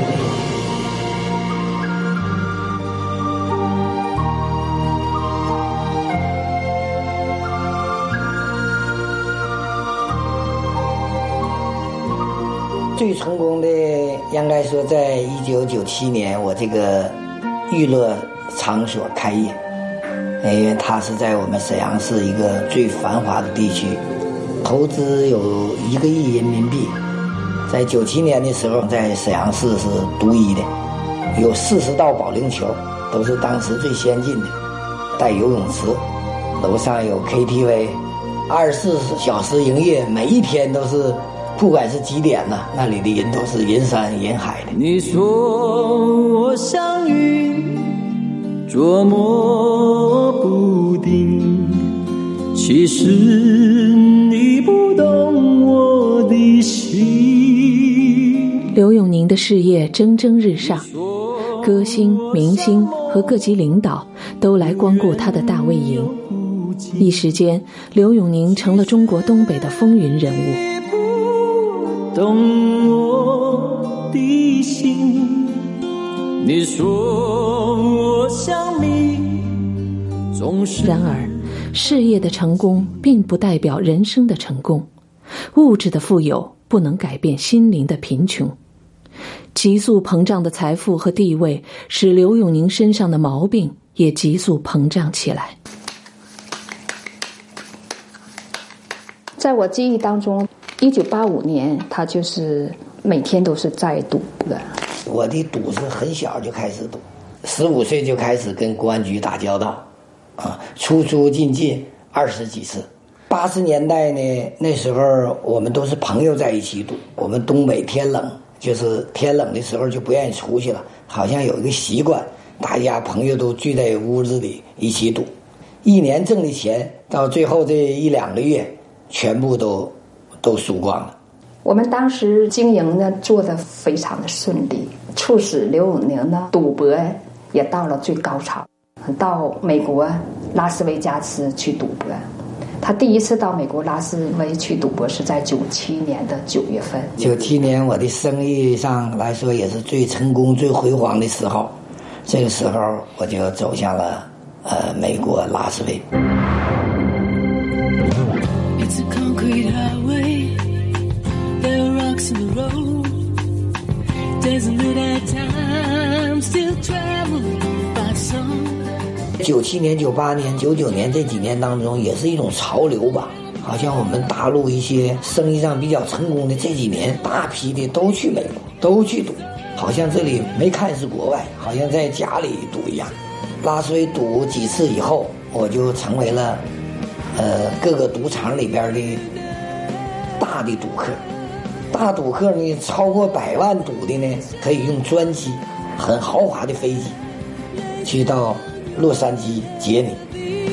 最成功的应该说在1997年我这个娱乐场所开业，因为它是在我们沈阳市一个最繁华的地区，投资有1个亿人民币，在97年的时候在沈阳市是独一的，有40道保龄球，都是当时最先进的，带游泳池，楼上有 KTV， 24小时营业，每一天都是不管是几点呢，那里的人都是人山人海的。 你说我像云，捉摸不定，其实你不懂我的心。 刘永宁的事业蒸蒸日上，歌星、明星和各级领导都来光顾他的大卫营。一时间，刘永宁成了中国东北的风云人物。 懂我的心，你说我像你，总是。 然而，事业的成功并不代表人生的成功，物质的富有不能改变心灵的贫穷。急速膨胀的财富和地位，使刘永宁身上的毛病也急速膨胀起来。 在我记忆当中， 1985年，他就是每天都是在赌的。 我的赌是很小就开始赌，15岁就开始跟公安局打交道，出出进进20几次。80年代呢，那时候我们都是朋友在一起赌。我们东北天冷，就是天冷的时候就不愿意出去了，好像有一个习惯，大家朋友都聚在屋子里一起赌。1年挣的钱，到最后这1-2个月，全部都输光了。 我们当时经营呢做得非常的顺利，促使刘永宁呢赌博也到了最高潮，到美国拉斯维加斯去赌博。他第一次到美国拉斯维去赌博是在97年的9月份。 97年我的生意上来说也是最成功最辉煌的时候，这个时候我就走向了美国拉斯维。 It's a concrete highway, there are rocks in the road. Doesn't it at times still travel by some? 97年、98年、99年这几年当中，也是一种潮流吧。好像我们大陆一些生意上比较成功的这几年，大批的都去美国，都去赌，好像这里没看是国外，好像在家里赌一样。拉斯维赌几次以后，我就成为了各个赌场里边的大的赌客。大赌客呢，超过100万赌的呢，可以用专机，很豪华的飞机，去到洛杉矶接你。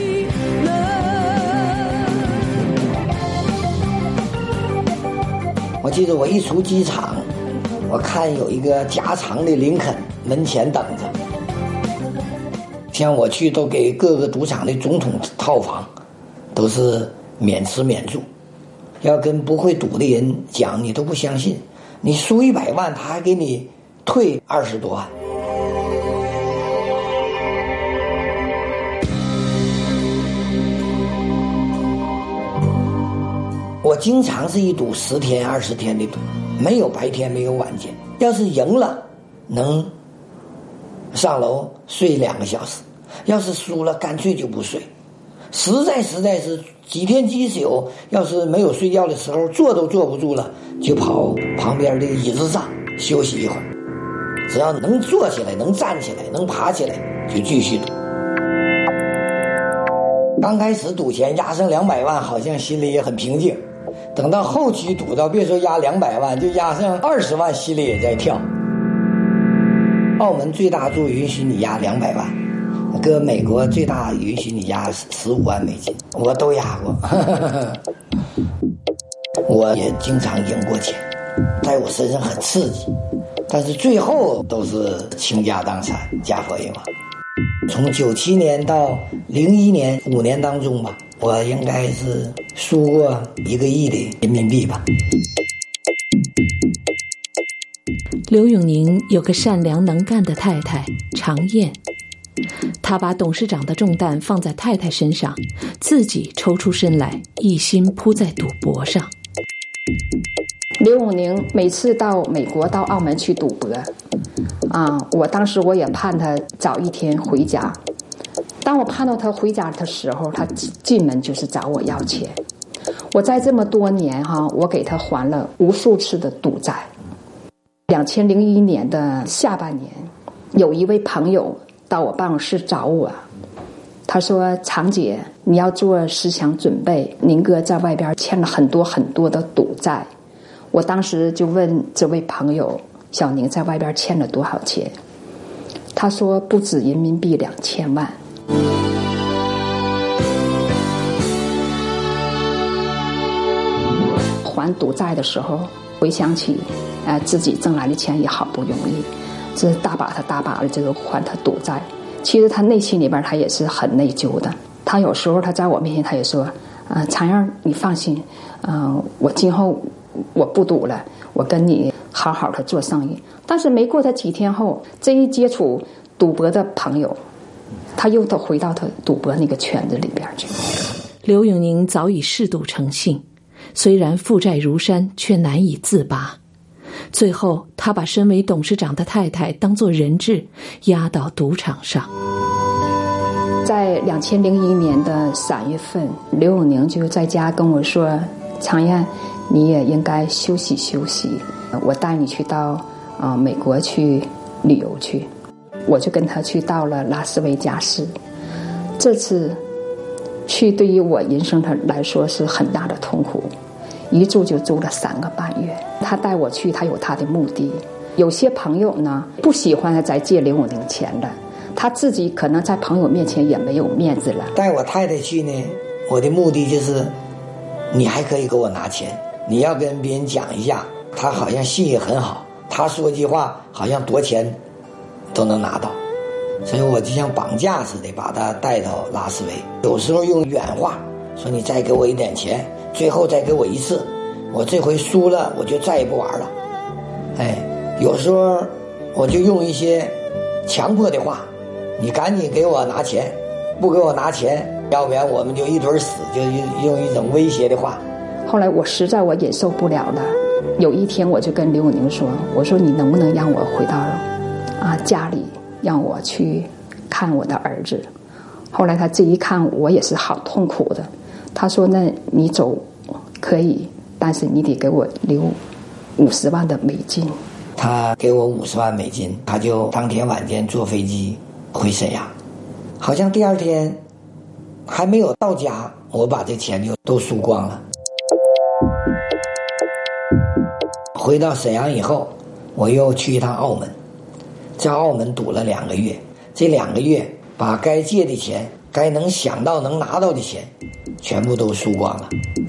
我记得我一出机场，我看有一个加长的林肯门前等着，像我去都给各个赌场的总统套房都是免吃免住。要跟不会赌的人讲，你都不相信，你输100万他还给你退20多万。我经常是一赌10天20天的赌，没有白天没有晚间。要是赢了能上楼睡2个小时，要是输了干脆就不睡。实在是几天几宿，要是没有睡觉的时候，坐都坐不住了，就跑旁边的椅子上休息一会儿。只要能坐起来能站起来能爬起来，就继续赌。刚开始赌钱压上200万，好像心里也很平静。等到后期赌到别说压200万，就压上20万，心里也在跳。澳门最大注允许你压200万，搁美国最大允许你压15万美金，我都压过。我也经常赢过钱，在我身上很刺激，但是最后都是倾家荡产，家破人亡。从97年到01年5年当中吧，我应该是输过1个亿的人民币吧。 刘永宁有个善良能干的太太常燕，他把董事长的重担放在太太身上，自己抽出身来，一心扑在赌博上。 刘永宁每次到美国到澳门去赌博我当时我也盼他早一天回家。当我盼到他回家的时候，他进门就是找我要钱。我在这么多年我给他还了无数次的赌债。2001年的下半年，有一位朋友到我办公室找我，他说：“常姐，你要做思想准备，宁哥在外边欠了很多很多的赌债。”我当时就问这位朋友：“小宁在外边欠了多少钱？”他说：“不止人民币2000万。”还赌债的时候，回想起自己挣来的钱也好不容易，这大把的这个还他赌债。其实他内心里边他也是很内疚的。他有时候他在我面前他也说：“常燕，你放心，我今后我不赌了，我跟你好好的做生意。”但是没过他几天后，这一接触赌博的朋友，他又都回到他赌博那个圈子里边去。 刘永宁早已嗜赌成性，虽然负债如山，却难以自拔。最后他把身为董事长的太太当作人质，押到赌场上。 在2001年的3月份，刘永宁就在家跟我说：“常燕， 你也应该休息休息，我带你去到美国去旅游去。我就跟他去到了拉斯维加斯。这次去对于我人生来说是很大的痛苦，一住就住了3个半月。他带我去，他有他的目的。有些朋友呢不喜欢再借刘永宁钱了，他自己可能在朋友面前也没有面子了。 带我太太去呢，我的目的就是你还可以给我拿钱，你要跟别人讲一下，他好像信誉很好，他说句话好像多钱都能拿到，所以我就像绑架似的把他带到拉斯维。有时候用远话说你再给我一点钱，最后再给我一次，我这回输了我就再也不玩了。有时候我就用一些强迫的话，你赶紧给我拿钱，不给我拿钱，要不然我们就一堆死，就用一种威胁的话。 后来我实在我忍受不了了，有一天我就跟刘永宁说，我说你能不能让我回到家里，让我去看我的儿子。后来他这一看我也是好痛苦的，他说那你走可以，但是你得给我留50万的美金。 他给我50万美金，他就当天晚间坐飞机回沈阳。好像第二天还没有到家，我把这钱就都输光了。回到沈阳以后，我又去一趟澳门，在澳门赌了2个月。这2个月把该借的钱，该能想到能拿到的钱全部都输光了。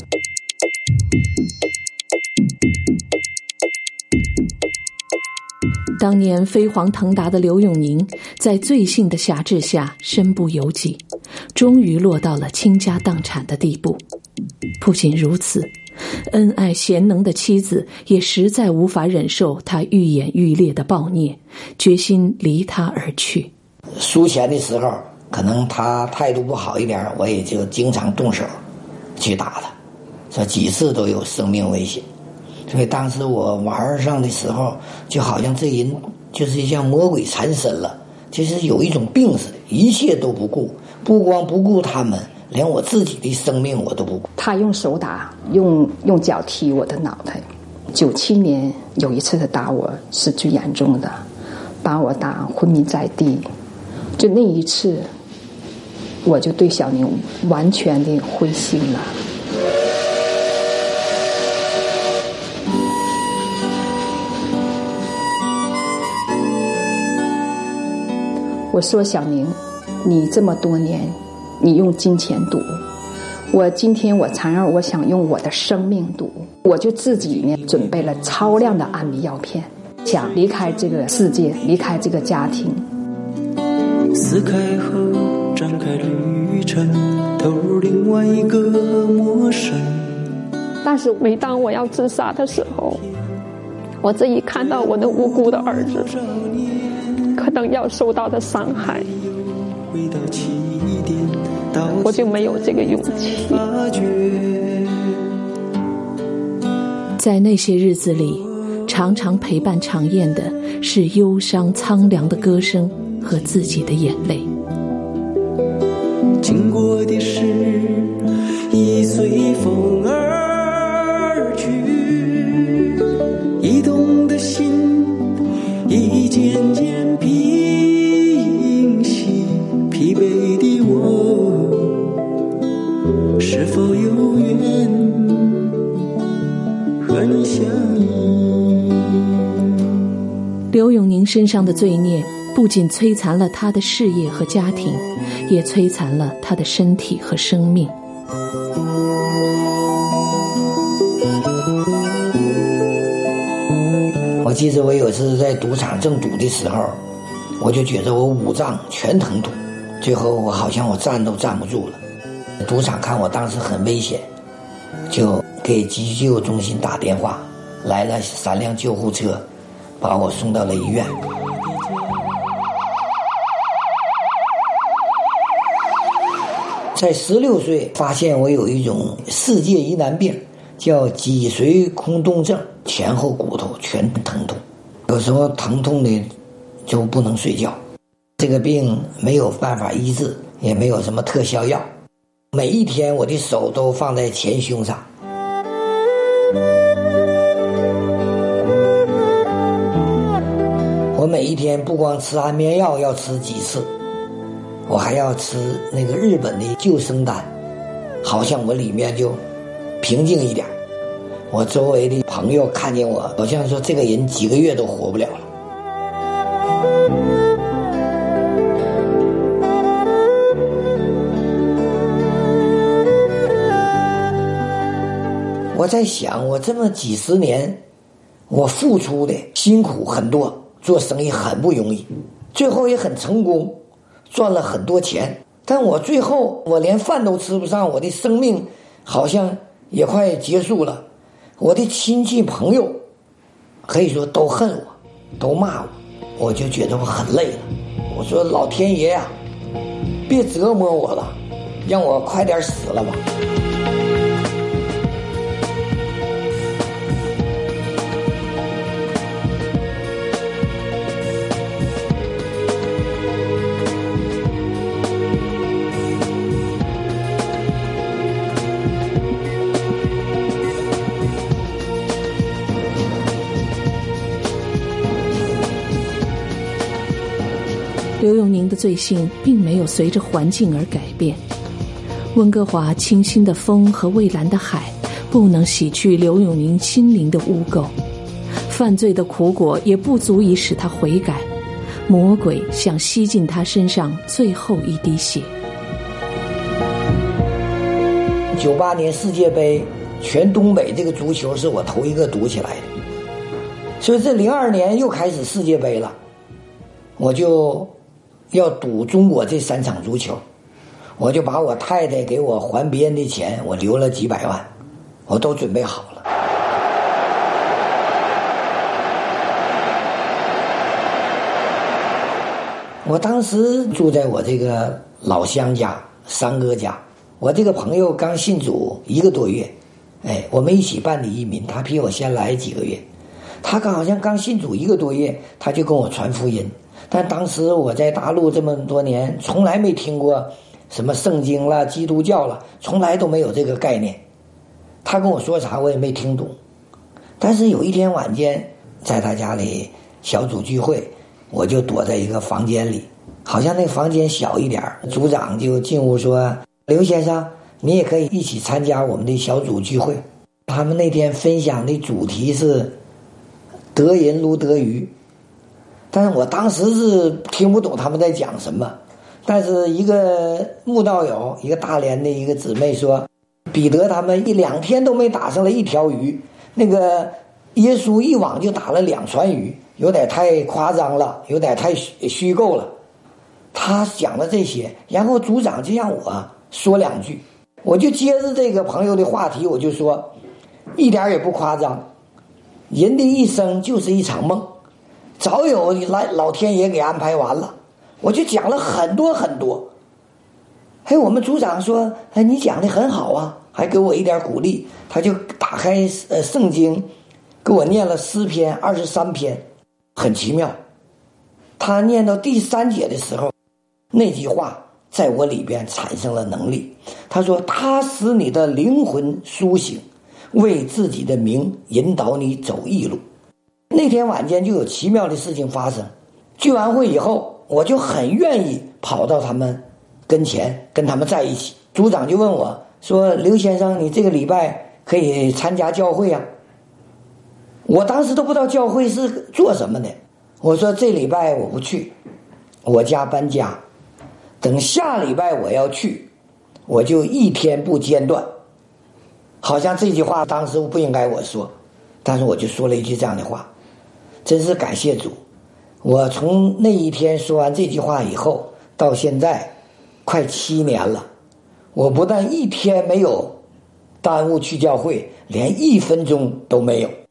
当年飞黄腾达的刘永宁在罪性的辖制下身不由己，终于落到了倾家荡产的地步。不仅如此，恩爱贤能的妻子也实在无法忍受他愈演愈烈的暴虐，决心离他而去。 输钱的时候可能他态度不好一点，我也就经常动手去打他，说几次都有生命危险。所以当时我玩上的时候，就好像这人就是像魔鬼缠身了，就是有一种病似的，一切都不顾，不光不顾他们，连我自己的生命我都不顾。 他用手打，用脚踢我的脑袋。97年有一次他打我是最严重的，把我打昏迷在地。就那一次，我就对小宁完全的灰心了。我说小宁，你这么多年你用金钱赌，我今天我承认我想用我的生命赌。我就自己呢准备了超量的安眠药片，想离开这个世界，离开这个家庭。 撕开后展开旅程，投入另外一个陌生。 但是每当我要自杀的时候，我这一看到我的无辜的儿子可能要受到的伤害，我就没有这个勇气。 在那些日子里，常常陪伴常燕的是忧伤苍凉的歌声和自己的眼泪。 经过的事已随风而去，移动的心已渐渐平息，疲惫的我是否有缘和你相依。 刘永宁身上的罪孽不仅摧残了他的事业和家庭，也摧残了他的身体和生命。 我记得我有次在赌场正赌的时候，我就觉得我五脏全疼痛，最后我好像我站都站不住了。赌场看我当时很危险，就给急救中心打电话，来了3辆救护车，把我送到了医院。在16岁发现我有一种世界疑难病，叫脊髓空洞症，前后骨头全疼痛，有时候疼痛的就不能睡觉。这个病没有办法医治，也没有什么特效药。每一天我的手都放在前胸上。 一天不光吃安眠药要吃几次，我还要吃那个日本的救生丹，好像我里面就平静一点。我周围的朋友看见我，好像说这个人几个月都活不了了。我在想，我这么几十年，我付出的辛苦很多，做生意很不容易，最后也很成功，赚了很多钱。但我最后我连饭都吃不上，我的生命好像也快结束了。我的亲戚朋友可以说都恨我，都骂我，我就觉得我很累了。我说老天爷呀，别折磨我了，让我快点死了吧。 刘永宁的罪性并没有随着环境而改变，温哥华清新的风和蔚蓝的海不能洗去刘永宁心灵的污垢，犯罪的苦果也不足以使他悔改，魔鬼想吸进他身上最后一滴血。 98年世界杯，全东北这个足球是我头一个赌起来的，所以这02年又开始世界杯了，我就要赌中国这3场足球，我就把我太太给我还别人的钱，我留了几百万，我都准备好了。我当时住在我这个老乡家，三哥家，我这个朋友刚信主1个多月，我们一起办的移民，他比我先来几个月，他好像刚信主1个多月，他就跟我传福音。但当时我在大陆这么多年，从来没听过什么圣经啦、基督教啦，从来都没有这个概念。他跟我说啥我也没听懂。但是有一天晚间，在他家里小组聚会，我就躲在一个房间里，好像那房间小一点，组长就进屋说：“刘先生，你也可以一起参加我们的小组聚会。”他们那天分享的主题是得人如得鱼。但是我当时是听不懂他们在讲什么，但是一个慕道友，一个大连的一个姊妹说，彼得他们1-2天都没打上来1条鱼，那个耶稣一网就打了2船鱼，有点太夸张了，有点太虚构了。他讲了这些，然后组长就让我说2句，我就接着这个朋友的话题，我就说一点也不夸张，人的一生就是一场梦，早有老天爷给安排完了。我就讲了很多很多。我们组长说，你讲的很好啊，还给我一点鼓励。他就打开圣经，给我念了诗篇23篇，很奇妙。他念到第3节的时候，那句话在我里边产生了能力。他说，他使你的灵魂苏醒，为自己的名引导你走义路。那天晚间就有奇妙的事情发生。聚完会以后，我就很愿意跑到他们跟前，跟他们在一起。组长就问我说，刘先生，你这个礼拜可以参加教会啊？我当时都不知道教会是做什么的。我说这礼拜我不去，我家搬家，等下礼拜我要去，我就1天不间断。好像这句话当时不应该我说，但是我就说了一句这样的话，真是感谢主。我从那一天说完这句话以后，到现在快7年了，我不但1天没有耽误去教会，连1分钟都没有。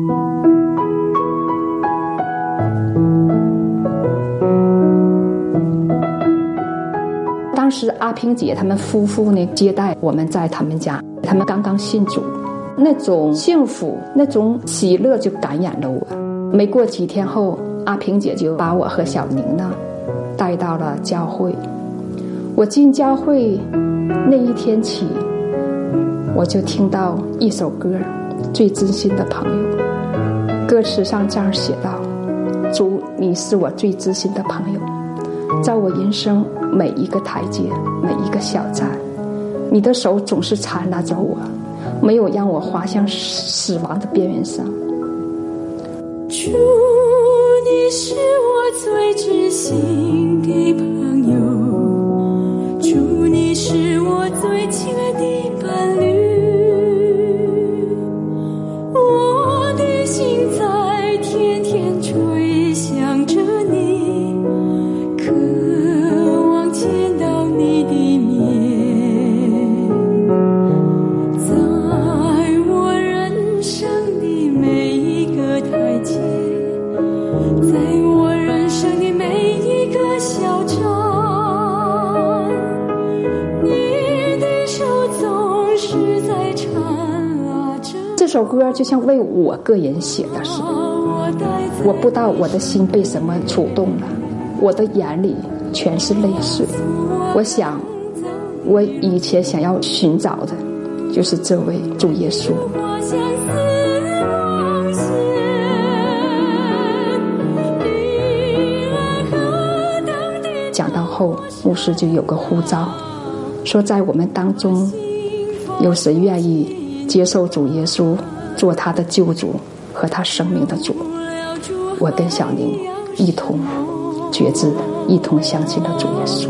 当时阿平姐他们夫妇呢接待我们在他们家，他们刚刚信主，那种幸福那种喜乐就感染了我。没过几天后，阿平姐就把我和小宁呢带到了教会。我进教会那一天起，我就听到一首歌，最真心的朋友。歌词上这样写道： 主，你是我最知心的朋友，在我人生每一个台阶，每一个小站，你的手总是缠拉着我，没有让我滑向死亡的边缘上。 主，你是我最知心的朋友，主，你是我最亲爱的伴侣，我的心在天天吹响着你，渴望见到你的面，在我人生的每一个台阶，在我人生的每一个小站，你的手总是在缠拉着。 这首歌就像为我个人写的似的，我不知道我的心被什么触动了，我的眼里全是泪水。我想我以前想要寻找的就是这位主耶稣。讲到后，牧师就有个呼召，说在我们当中有谁愿意接受主耶稣做他的救主和他生命的主。我跟小宁一同决志，一同相信了主耶稣。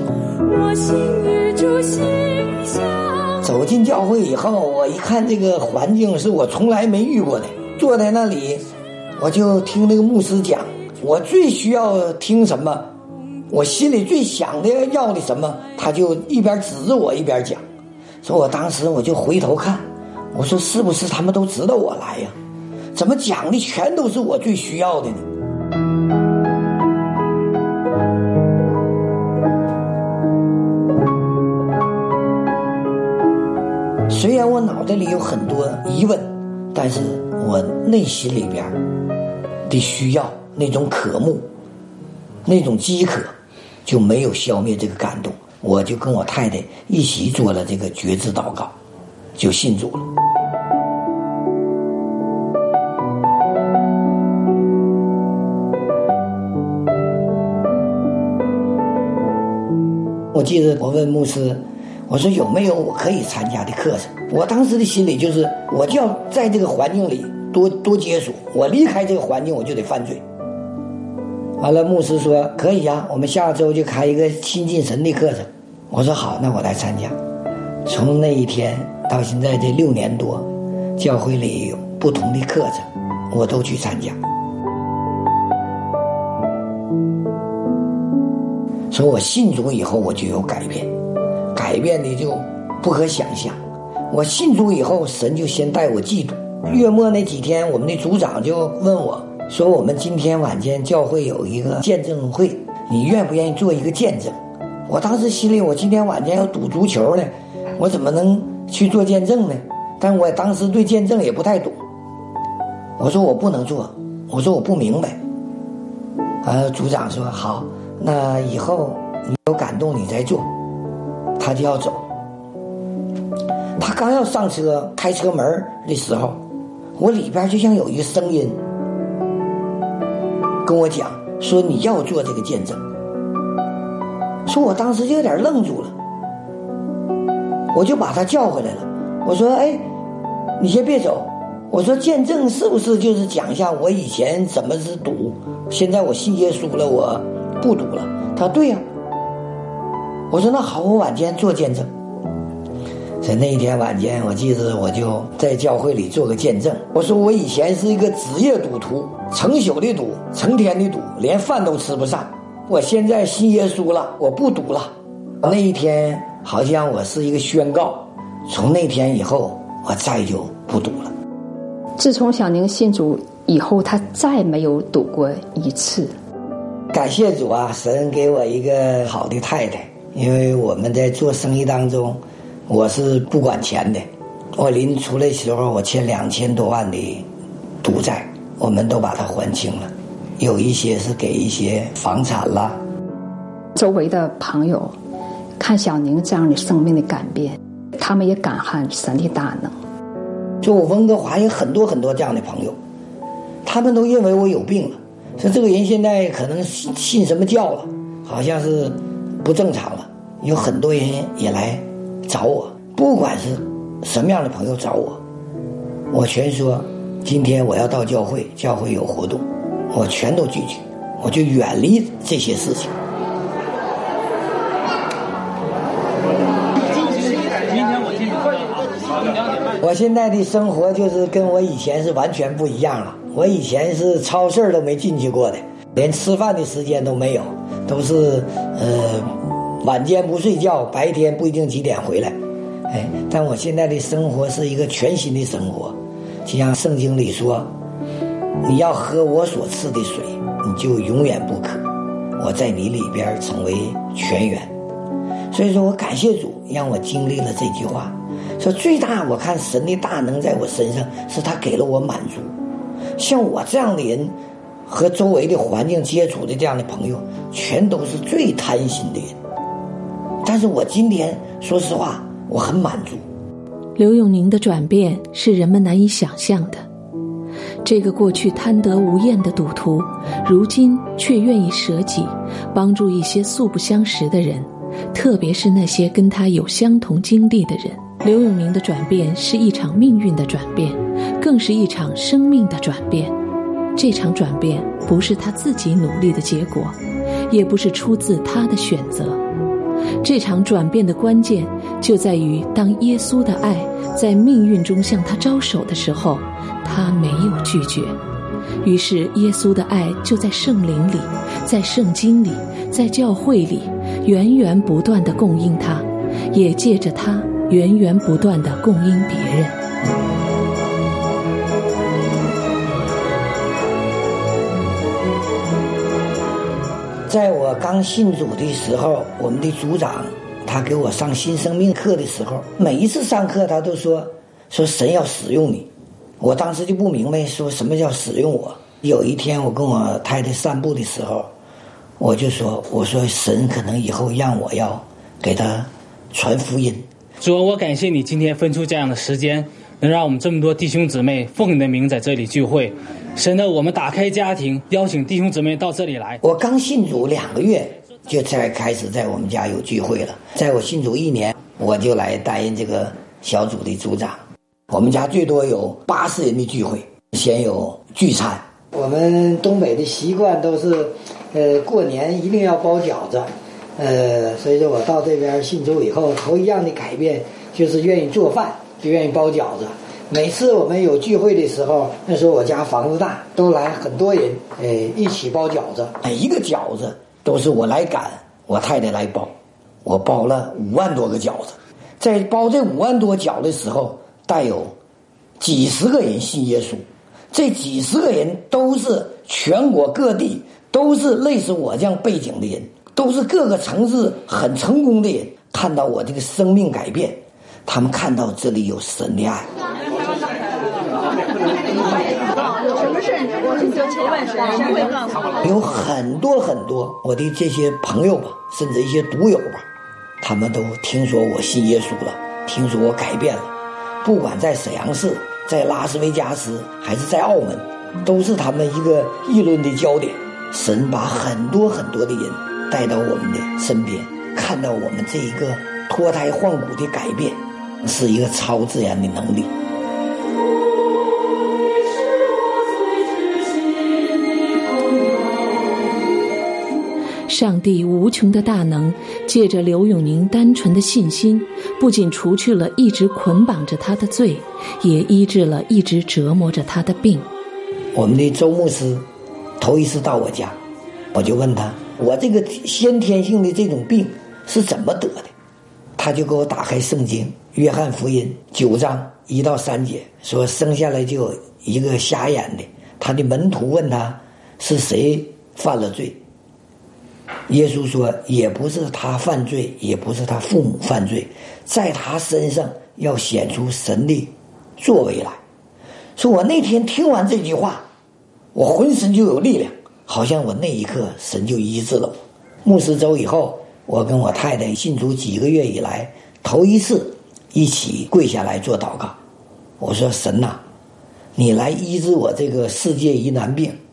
走进教会以后，我一看这个环境是我从来没遇过的，坐在那里我就听那个牧师讲，我最需要听什么，我心里最想的要的什么，他就一边指着我一边讲。所以我当时我就回头看，我说是不是他们都知道我来呀？怎么讲的全都是我最需要的呢？虽然我脑袋里有很多疑问，但是我内心里边的需要，那种渴慕，那种饥渴就没有消灭这个感动。我就跟我太太一起做了这个决志祷告，就信主了。我记得我问牧师，我说有没有我可以参加的课程？我当时的心里就是，我就要在这个环境里多接触，我离开这个环境我就得犯罪。完了，牧师说可以啊，我们下周就开一个亲近神的课程。我说好，那我来参加。从那一天到现在这6年多，教会里有不同的课程，我都去参加。所以我信主以后我就有改变，改变的就不可想象。我信主以后，神就先带我祭祖。月末那几天，我们的组长就问我说，我们今天晚间教会有一个见证会，你愿不愿意做一个见证？我当时心里，我今天晚间要赌足球呢，我怎么能去做见证呢？但我当时对见证也不太懂。我说我不能做，我说我不明白。组长说好，那以后你有感动你再做。他就要走，他刚要上车开车门的时候，我里边就像有一个声音跟我讲说你要做这个见证。说我当时就有点愣住了，我就把他叫回来了。我说哎，你先别走。我说见证是不是就是讲一下我以前怎么是赌，现在我信耶稣了，我不赌了？他说对呀。我说那好，我晚间做见证。在那一天晚间，我记得我就在教会里做个见证。我说我以前是一个职业赌徒，成宿的赌，成天的赌，连饭都吃不上。我现在信耶稣了，我不赌了。那一天好像我是一个宣告，从那天以后我再就不赌了。 自从小宁信主以后，他再没有赌过一次。 感谢主啊，神给我一个好的太太。因为我们在做生意当中，我是不管钱的。我临出来的时候，我欠2000多万的赌债，我们都把它还清了。有一些是给一些房产啦。 周围的朋友看小宁这样的生命的改变，他们也感叹神的大能。 就我温哥华有很多这样的朋友，他们都认为我有病了， 说这个人现在可能信什么教了，好像是不正常了。有很多人也来找我，不管是什么样的朋友找我，我全说今天我要到教会，教会有活动，我全都拒绝，我就远离这些事情。我现在的生活就是跟我以前是完全不一样了。我以前是超市都没进去过的，连吃饭的时间都没有，都是晚间不睡觉，白天不一定几点回来。但我现在的生活是一个全新的生活，就像圣经里说，你要喝我所赐的水，你就永远不渴，我在你里边成为泉源。所以说我感谢主让我经历了这句话，说最大我看神的大能在我身上是他给了我满足。像我这样的人和周围的环境接触的这样的朋友，全都是最贪心的人。但是我今天说实话，我很满足。 刘永宁的转变是人们难以想象的。这个过去贪得无厌的赌徒，如今却愿意舍己，帮助一些素不相识的人，特别是那些跟他有相同经历的人。刘永宁的转变是一场命运的转变，更是一场生命的转变。这场转变不是他自己努力的结果，也不是出自他的选择。这场转变的关键就在于，当耶稣的爱在命运中向他招手的时候，他没有拒绝。于是耶稣的爱就在圣灵里，在圣经里，在教会里源源不断地供应他，也借着他源源不断地供应别人。 在我刚信主的时候，我们的组长他给我上新生命课的时候，每一次上课他都说神要使用你。我当时就不明白说什么叫使用我。有一天我跟我太太散步的时候，我说神可能以后让我要给他传福音。 主啊，我感谢你今天分出这样的时间，能让我们这么多弟兄姊妹奉你的名在这里聚会。神呢，我们打开家庭，邀请弟兄姊妹到这里来。 我刚信主2个月，就才开始在我们家有聚会了。在我信主1年，我就来担任这个小组的组长。我们家最多有80人的聚会，先有聚餐。我们东北的习惯都是，过年一定要包饺子。所以说我到这边信主以后，头一样的改变就是愿意做饭，就愿意包饺子。每次我们有聚会的时候，那时候我家房子大，都来很多人，一起包饺子。每一个饺子都是我来擀，我太太来包。我包了5万多个饺子。在包这5万多饺子的时候，带有几十个人信耶稣。这几十个人都是全国各地，都是类似我这样背景的人，都是各个城市很成功的人。看到我这个生命改变，他们看到这里有神的爱。 有什么事我们就求问神，神会告诉我。 有很多很多我的这些朋友吧，甚至一些读友吧，他们都听说我信耶稣了，听说我改变了。不管在沈阳市，在拉斯维加斯，还是在澳门，都是他们一个议论的焦点。神把很多很多的人带到我们的身边，看到我们这一个脱胎换骨的改变，是一个超自然的能力。 上帝无穷的大能借着刘永宁单纯的信心，不仅除去了一直捆绑着他的罪，也医治了一直折磨着他的病。 我们的周牧师头一次到我家，我就问他，我这个先天性的这种病是怎么得的？他就给我打开圣经约翰福音9章1到3节，说生下来就有一个瞎眼的，他的门徒问他是谁犯了罪，耶稣说也不是他犯罪，也不是他父母犯罪，在他身上要显出神的作为来。说我那天听完这句话，我浑身就有力量，好像我那一刻神就医治了我。牧师走以后，我跟我太太信主几个月以来头一次一起跪下来做祷告。我说神啊，你来医治我这个世界疑难病，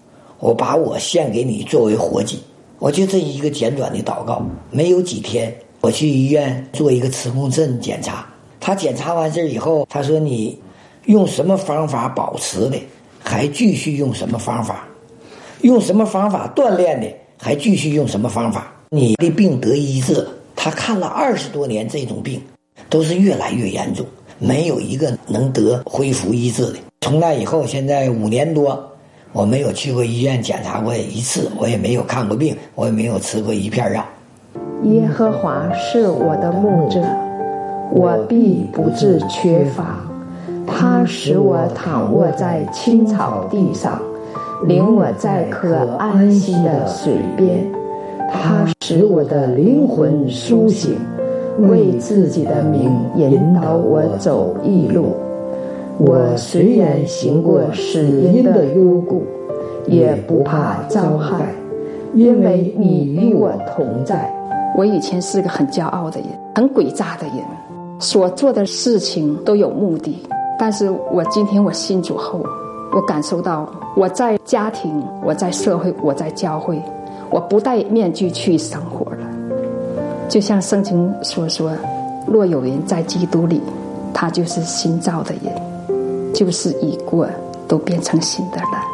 我把我献给你作为活祭。我就这一个简短的祷告，没有几天，我去医院做一个磁共振检查。他检查完事以后，他说你用什么方法保持的，还继续用什么方法，用什么方法锻炼的，还继续用什么方法，你的病得医治了。他看了20多年这种病，都是越来越严重，没有一个能得恢复医治的。从那以后，现在5年多，我没有去过医院检查过一次，我也没有看过病，我也没有吃过一片药。 耶和华是我的牧者，我必不致缺乏。他使我躺卧在青草地上，领我在可安息的水边。他使我的灵魂苏醒，为自己的名引导我走义路。我虽然行过死荫的幽谷，也不怕遭害，因为你与我同在。 我以前是个很骄傲的人，很诡诈的人，所做的事情都有目的。但是我今天我信主后，我感受到我在家庭，我在社会，我在教会，我不戴面具去生活了。就像圣经所说，若有人在基督里，他就是新造的人，就是已过，都变成新的了。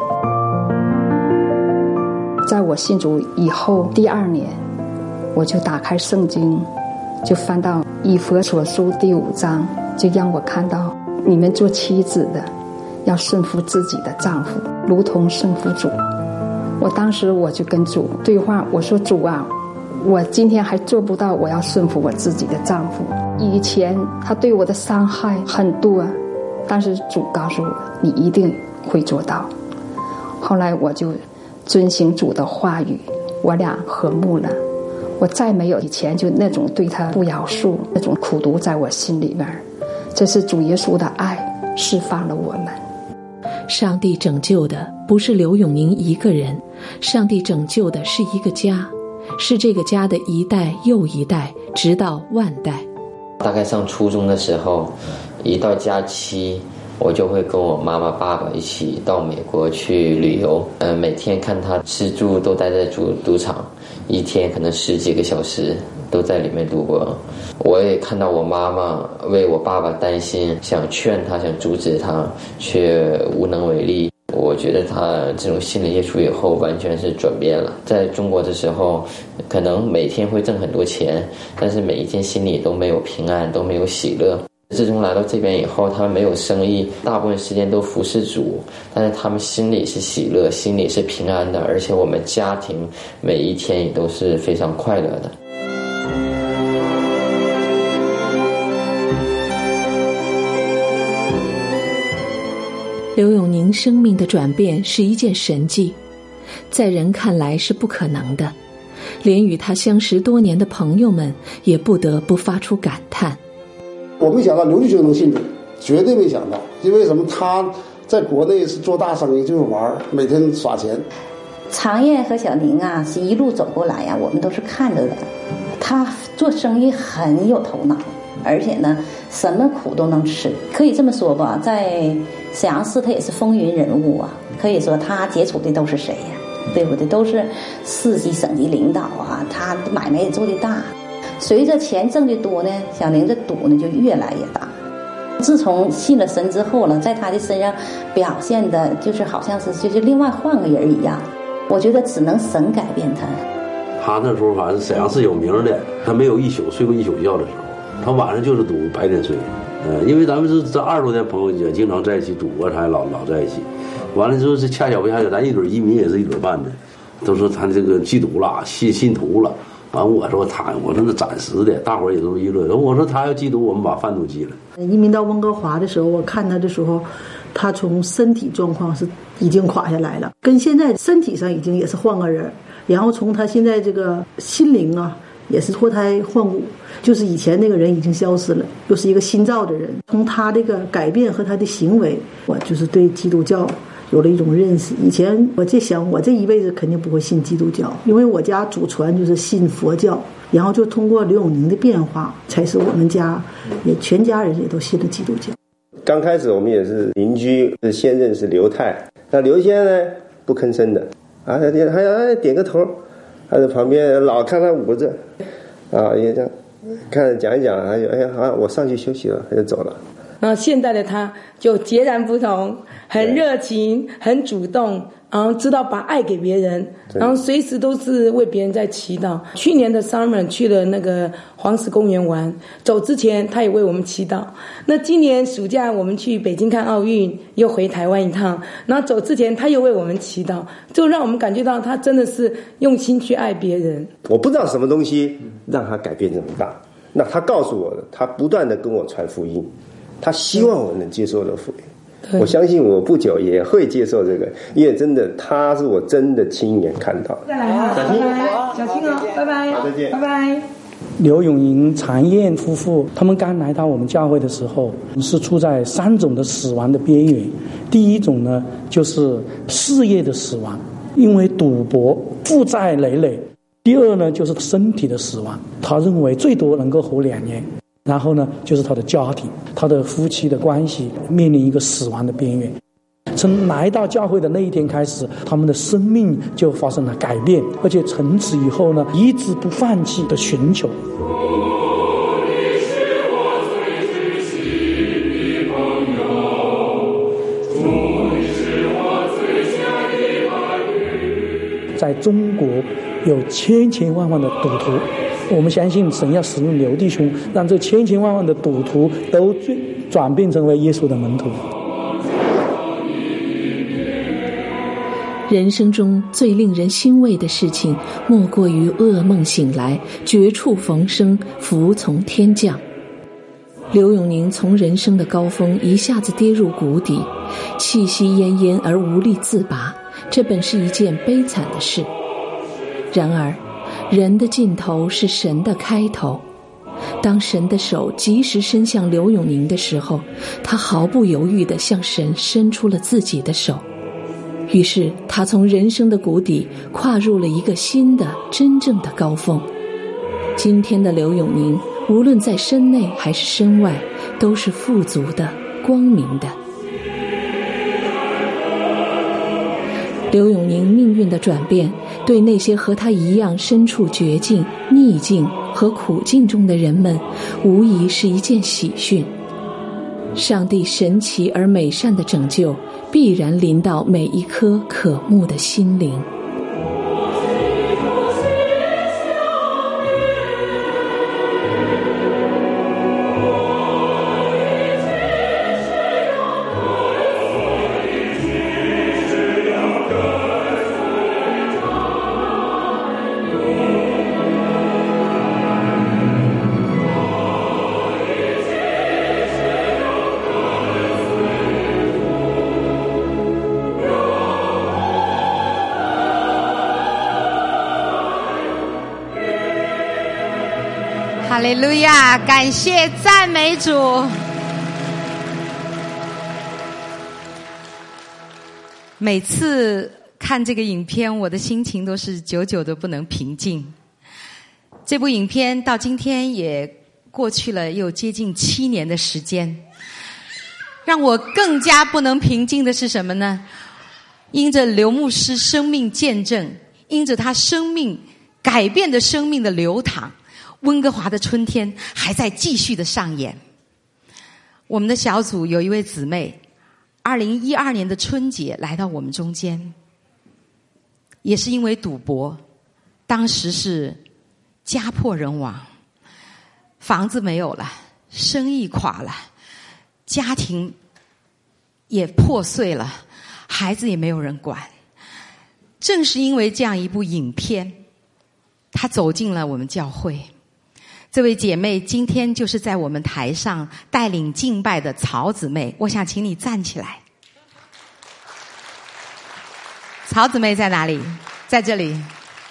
在我信主以后第2年，我就打开圣经，就翻到以弗所书第5章，就让我看到你们做妻子的要顺服自己的丈夫，如同顺服主。我当时我就跟主对话，我说主啊，我今天还做不到我要顺服我自己的丈夫。以前他对我的伤害很多，但是主告诉我你一定会做到。后来我就遵行主的话语，我俩和睦了。我再没有以前就那种对他不饶恕，那种苦毒在我心里面。这是主耶稣的爱释放了我们。 上帝拯救的不是刘永宁一个人，上帝拯救的是一个家，是这个家的一代又一代，直到万代。 大概上初中的时候，一到假期，我就会跟我妈妈爸爸一起到美国去旅游。每天看他吃住都待在赌场，一天可能10几个小时都在里面度过。我也看到我妈妈为我爸爸担心，想劝他，想阻止他，却无能为力。我觉得他这种心理接触以后完全是转变了。在中国的时候，可能每天会挣很多钱，但是每一天心里都没有平安，都没有喜乐。自从来到这边以后，他们没有生意，大部分时间都服侍主，但是他们心里是喜乐，心里是平安的，而且我们家庭每一天也都是非常快乐的。 刘永宁生命的转变是一件神迹，在人看来是不可能的，连与他相识多年的朋友们也不得不发出感叹。 我没想到刘弟兄能信主，绝对没想到。因为什么？他在国内是做大生意，就是玩，每天耍钱。 常燕和小宁啊，是一路走过来呀，我们都是看着的。他做生意很有头脑，而且呢，什么苦都能吃。可以这么说吧，在沈阳市他也是风云人物啊。可以说他接触的都是谁呀？对不对？都是市级、省级领导啊。他买卖也做得大。随着钱挣得多呢，小宁这赌呢就越来越大。自从信了神之后了，在他的身上表现的就是好像是就是另外换个人一样。我觉得只能神改变他。 他那时候反正沈阳是有名的，他没有一宿睡过一宿觉的时候，他晚上就是赌，白天睡。因为咱们是这20多年朋友，也经常在一起赌过，他还老在一起。完了之后是恰巧不恰巧，咱一对移民也是一对办的，都说他这个吸毒了，信徒了。完我说我说那暂时的，大伙儿也都议论。我说他要缉毒，我们把饭都缉了。 移民到温哥华的时候，我看他的时候，他从身体状况是已经垮下来了，跟现在身体上已经也是换个人，然后从他现在这个心灵啊，也是脱胎换骨，就是以前那个人已经消失了，又是一个新造的人。从他这个改变和他的行为，我就是对基督教有了一种认识。以前我在想，我这一辈子肯定不会信基督教，因为我家祖传就是信佛教，然后就通过刘永宁的变化，才使我们家也全家人也都信了基督教。 刚开始我们也是邻居，先认识刘太，那刘先呢不吭声的， 啊，还点个头，还在旁边老看他捂着，啊，也这样看讲一讲，还有好，我上去休息了，他就走了。 然后现在的他就截然不同，很热情，很主动，然后知道把爱给别人，然后随时都是为别人在祈祷。去年的 summer 去了那个黄石公园玩，走之前他也为我们祈祷。那今年暑假我们去北京看奥运，又回台湾一趟，然后走之前他又为我们祈祷，就让我们感觉到他真的是用心去爱别人。 我不知道什么东西让他改变这么大，那他告诉我的，他不断的跟我传福音，他希望我能接受这福音。我相信我不久也会接受这个，因为真的他是我真的亲眼看到的。 再来哈，拜拜，小心哦，拜拜， 好，再见， 拜拜。 刘永莹、常燕夫妇，他们刚来到我们教会的时候，是处在3种的死亡的边缘。第一种呢，就是事业的死亡，因为赌博负债累累；第二呢，就是身体的死亡，他认为最多能够活2年。然后呢，就是他的家庭，他的夫妻的关系面临一个死亡的边缘。从来到教会的那一天开始，他们的生命就发生了改变，而且从此以后呢，一直不放弃的寻求。在中国有千千万万的赌徒，我们相信神要使用刘弟兄，让这千千万万的赌徒都转变成为耶稣的门徒。 人生中最令人欣慰的事情，莫过于噩梦醒来，绝处逢生，福从天降。刘永宁从人生的高峰一下子跌入谷底，气息奄奄而无力自拔，这本是一件悲惨的事。然而人的尽头是神的开头，当神的手及时伸向刘永宁的时候，他毫不犹豫地向神伸出了自己的手。于是他从人生的谷底跨入了一个新的真正的高峰。今天的刘永宁无论在身内还是身外，都是富足的、光明的。刘永宁命运的转变，对那些和他一样身处绝境、逆境和苦境中的人们，无疑是一件喜讯。上帝神奇而美善的拯救，必然临到每一颗渴慕的心灵。 哈利路亚，感谢赞美主。每次看这个影片，我的心情都是久久的不能平静。这部影片到今天也过去了又接近7年的时间，让我更加不能平静的是什么呢？因着刘牧师生命见证，因着他生命改变的生命的流淌，温哥华的春天还在继续的上演。我们的小组有一位姊妹2012年的春节来到我们中间，也是因为赌博，当时是家破人亡，房子没有了，生意垮了，家庭也破碎了，孩子也没有人管。正是因为这样一部影片，她走进了我们教会。这位姐妹今天就是在我们台上带领敬拜的曹姊妹，我想请你站起来。曹姊妹在哪里？在这里。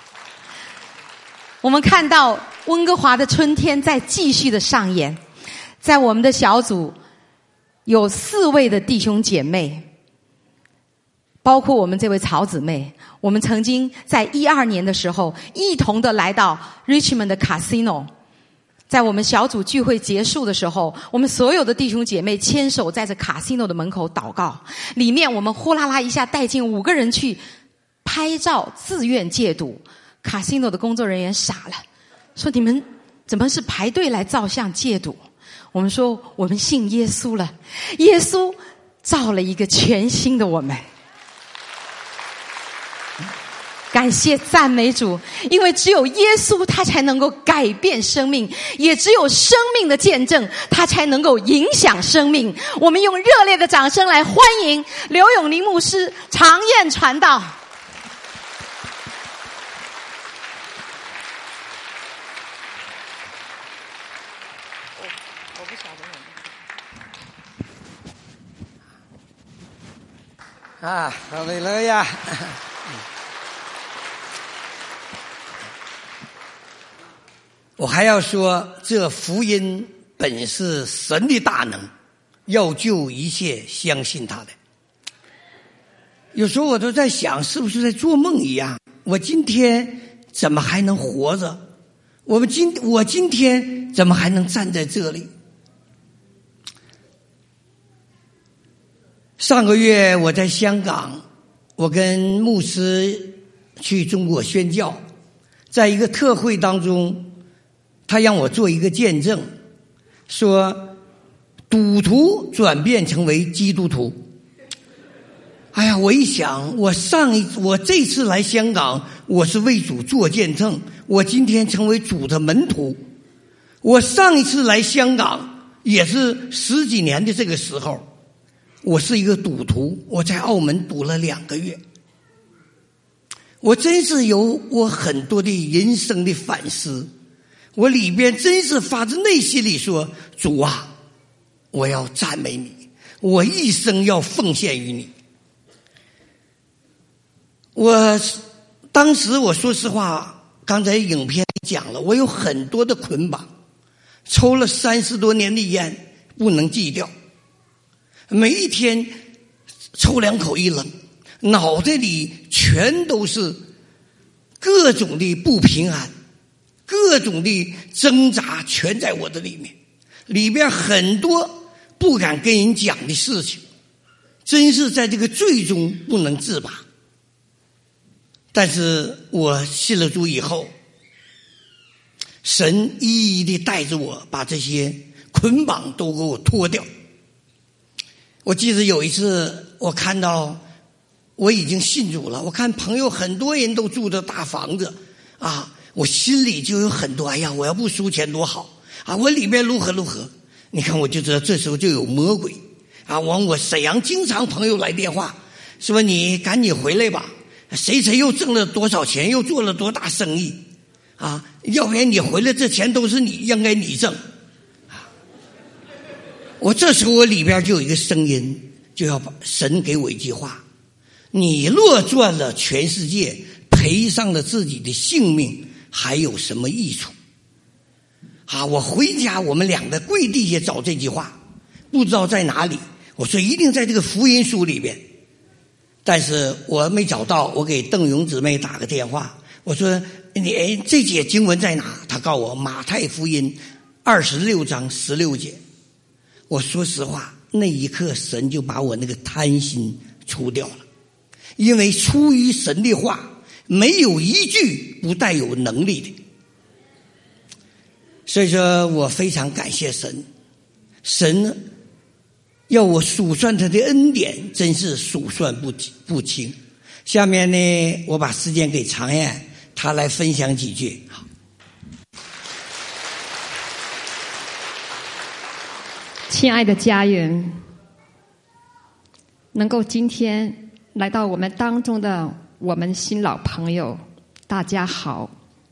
我们看到温哥华的春天在继续的上演，在我们的小组有4位的弟兄姐妹，包括我们这位曹姊妹，我们曾经在12年的时候一同的来到 Richmond 的 Casino。在我们小组聚会结束的时候，我们所有的弟兄姐妹牵手在这 Casino 的门口祷告，里面我们呼啦啦一下带进5个人去拍照自愿戒赌。卡西诺的工作人员傻了，说你们怎么是排队来照相戒赌？我们说我们信耶稣了，耶稣造了一个全新的我们。感谢赞美主，因为只有耶稣他才能够改变生命，也只有生命的见证他才能够影响生命。我们用热烈的掌声来欢迎刘永宁牧师长燕传道。 我不晓得啊，哈利路亚！我还要说，这福音本是神的大能，要救一切相信他的。有时候我都在想，是不是在做梦一样？我今天怎么还能活着？我今天怎么还能站在这里？上个月我在香港，我跟牧师去中国宣教，在一个特会当中，他让我做一个见证，说赌徒转变成为基督徒。哎呀，我一想，我这次来香港，我是为主做见证，我今天成为主的门徒。我上一次来香港也是10几年的这个时候，我是一个赌徒，我在澳门赌了2个月。我真是有我很多的人生的反思，我里边真是发自内心里说，主啊，我要赞美你，我一生要奉献于你。当时我说实话，刚才影片讲了，我有很多的捆绑，抽了30多年的烟不能戒掉，每一天抽2口一扔，脑袋里全都是各种的不平安，各种的挣扎，全在我的里面，里边很多不敢跟人讲的事情，真是在这个罪中不能自拔。但是我信了主以后，神一一的带着我把这些捆绑都给我脱掉。我记得有一次我看到我已经信主了，我看朋友很多人都住着大房子啊，我心里就有很多，哎呀，我要不输钱多好啊，我里面如何如何。你看我就知道这时候就有魔鬼啊，往我沈阳经常朋友来电话说你赶紧回来吧，谁又挣了多少钱，又做了多大生意啊，要不然你回来这钱都是你应该你挣。我这时候我里边就有一个声音，就要把神给我一句话，你若赚了全世界，赔上了自己的性命，还有什么益处啊？我回家我们2个跪地下找这句话，不知道在哪里，我说一定在这个福音书里边，但是我没找到。我给邓勇姊妹打个电话，我说你这节经文在哪？他告诉我马太福音26章16节。我说实话，那一刻神就把我那个贪心除掉了，因为出于神的话没有一句不带有能力的。所以说我非常感谢神，神要我数算他的恩典，真是数算不清。下面呢，我把时间给常燕，他来分享几句。好， 亲爱的家人，能够今天来到我们当中的我们新老朋友，大家好。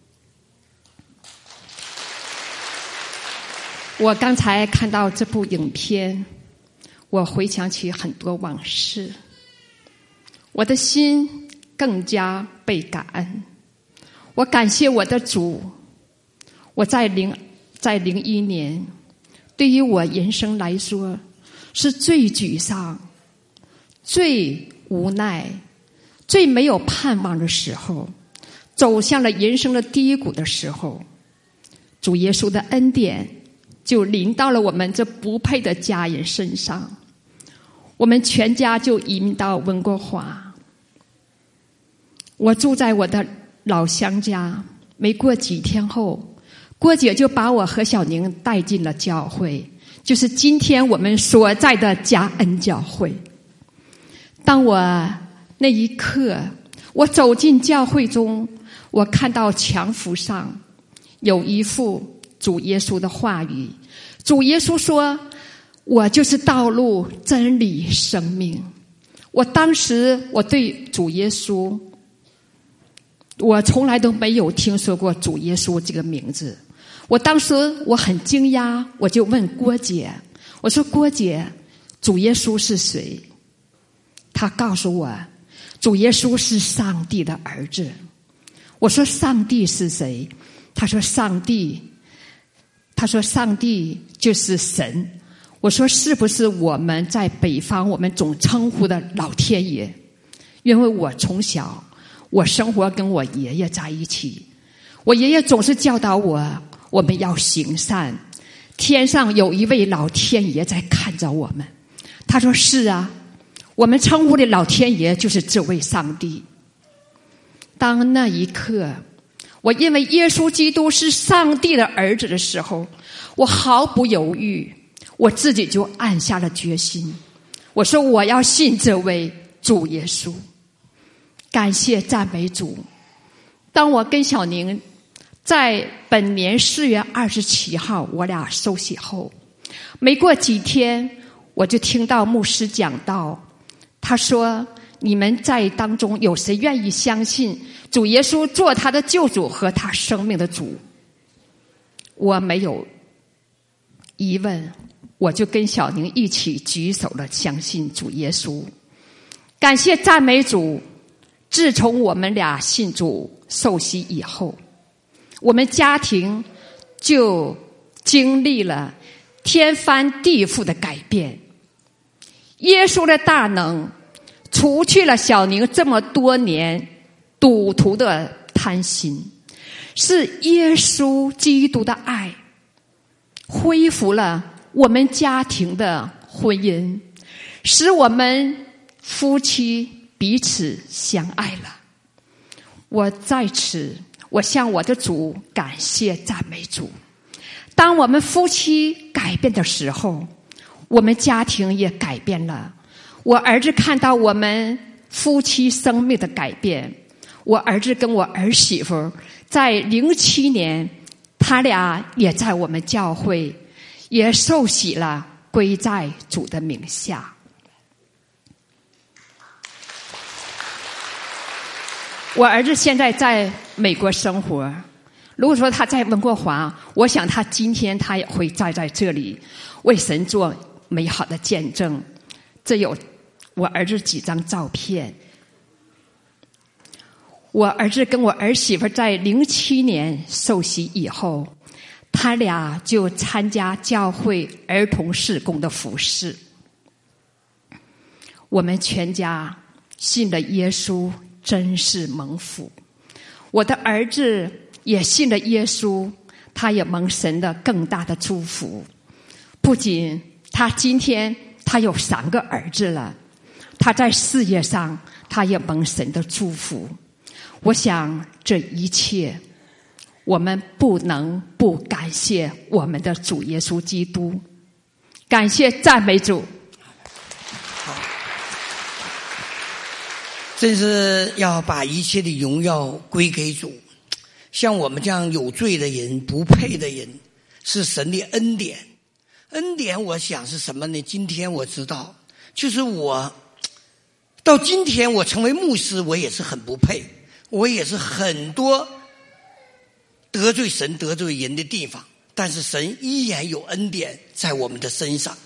我刚才看到这部影片，我回想起很多往事，我的心更加被感恩。我感谢我的主，我在01年，对于我人生来说是最沮丧、最无奈、最没有盼望的时候，走向了人生的低谷的时候，主耶稣的恩典就临到了我们这不配的家人身上，我们全家就移民到温哥华。 我住在我的老乡家，没过几天后，郭姐就把我和小宁带进了教会，就是今天我们所在的嘉恩教会。当我那一刻，我走进教会中，我看到墙幅上有一幅主耶稣的话语。主耶稣说，我就是道路、真理、生命。我当时我对主耶稣，我从来都没有听说过主耶稣这个名字。我当时我很惊讶，我就问郭姐，我说郭姐，主耶稣是谁？她告诉我，主耶稣是上帝的儿子。我说上帝是谁？她说上帝就是神。我说是不是我们在北方我们总称呼的老天爷？因为我从小我生活跟我爷爷在一起，我爷爷总是教导我们要行善，天上有一位老天爷在看着我们。他说是啊，我们称呼的老天爷就是这位上帝。当那一刻我因为耶稣基督是上帝的儿子的时候，我毫不犹豫，我自己就暗下了决心，我说我要信这位主耶稣。感谢赞美主。当我跟小宁在本年4月27号我俩受洗后，没过几天我就听到牧师讲道，他说你们在当中有谁愿意相信主耶稣做他的救主和他生命的主？我没有疑问，我就跟小宁一起举手了，相信主耶稣。感谢赞美主，自从我们俩信主受洗以后，我们家庭就经历了天翻地覆的改变。耶稣的大能除去了小宁这么多年赌徒的贪心，是耶稣基督的爱恢复了我们家庭的婚姻，使我们夫妻彼此相爱了。我在此我向我的主感谢赞美主。当我们夫妻改变的时候，我们家庭也改变了。我儿子看到我们夫妻生命的改变，我儿子跟我儿媳妇在07年，他俩也在我们教会也受洗了，归在主的名下。我儿子现在在美国生活，如果说他在温哥华，我想他今天他也会站在这里为神做美好的见证。这有我儿子几张照片。我儿子跟我儿媳妇在07年受洗以后，他俩就参加教会儿童事工的服事。我们全家信了耶稣，真是蒙福。我的儿子也信了耶稣，他也蒙神的更大的祝福。不仅他今天他有3个儿子了，他在事业上他也蒙神的祝福。我想这一切我们不能不感谢我们的主耶稣基督。感谢赞美主。 真是要把一切的荣耀归给主。像我们这样有罪的人，不配的人，是神的恩典。恩典我想是什么呢？今天我知道，就是我到今天我成为牧师，我也是很不配，我也是很多得罪神得罪人的地方，但是神依然有恩典在我们的身上。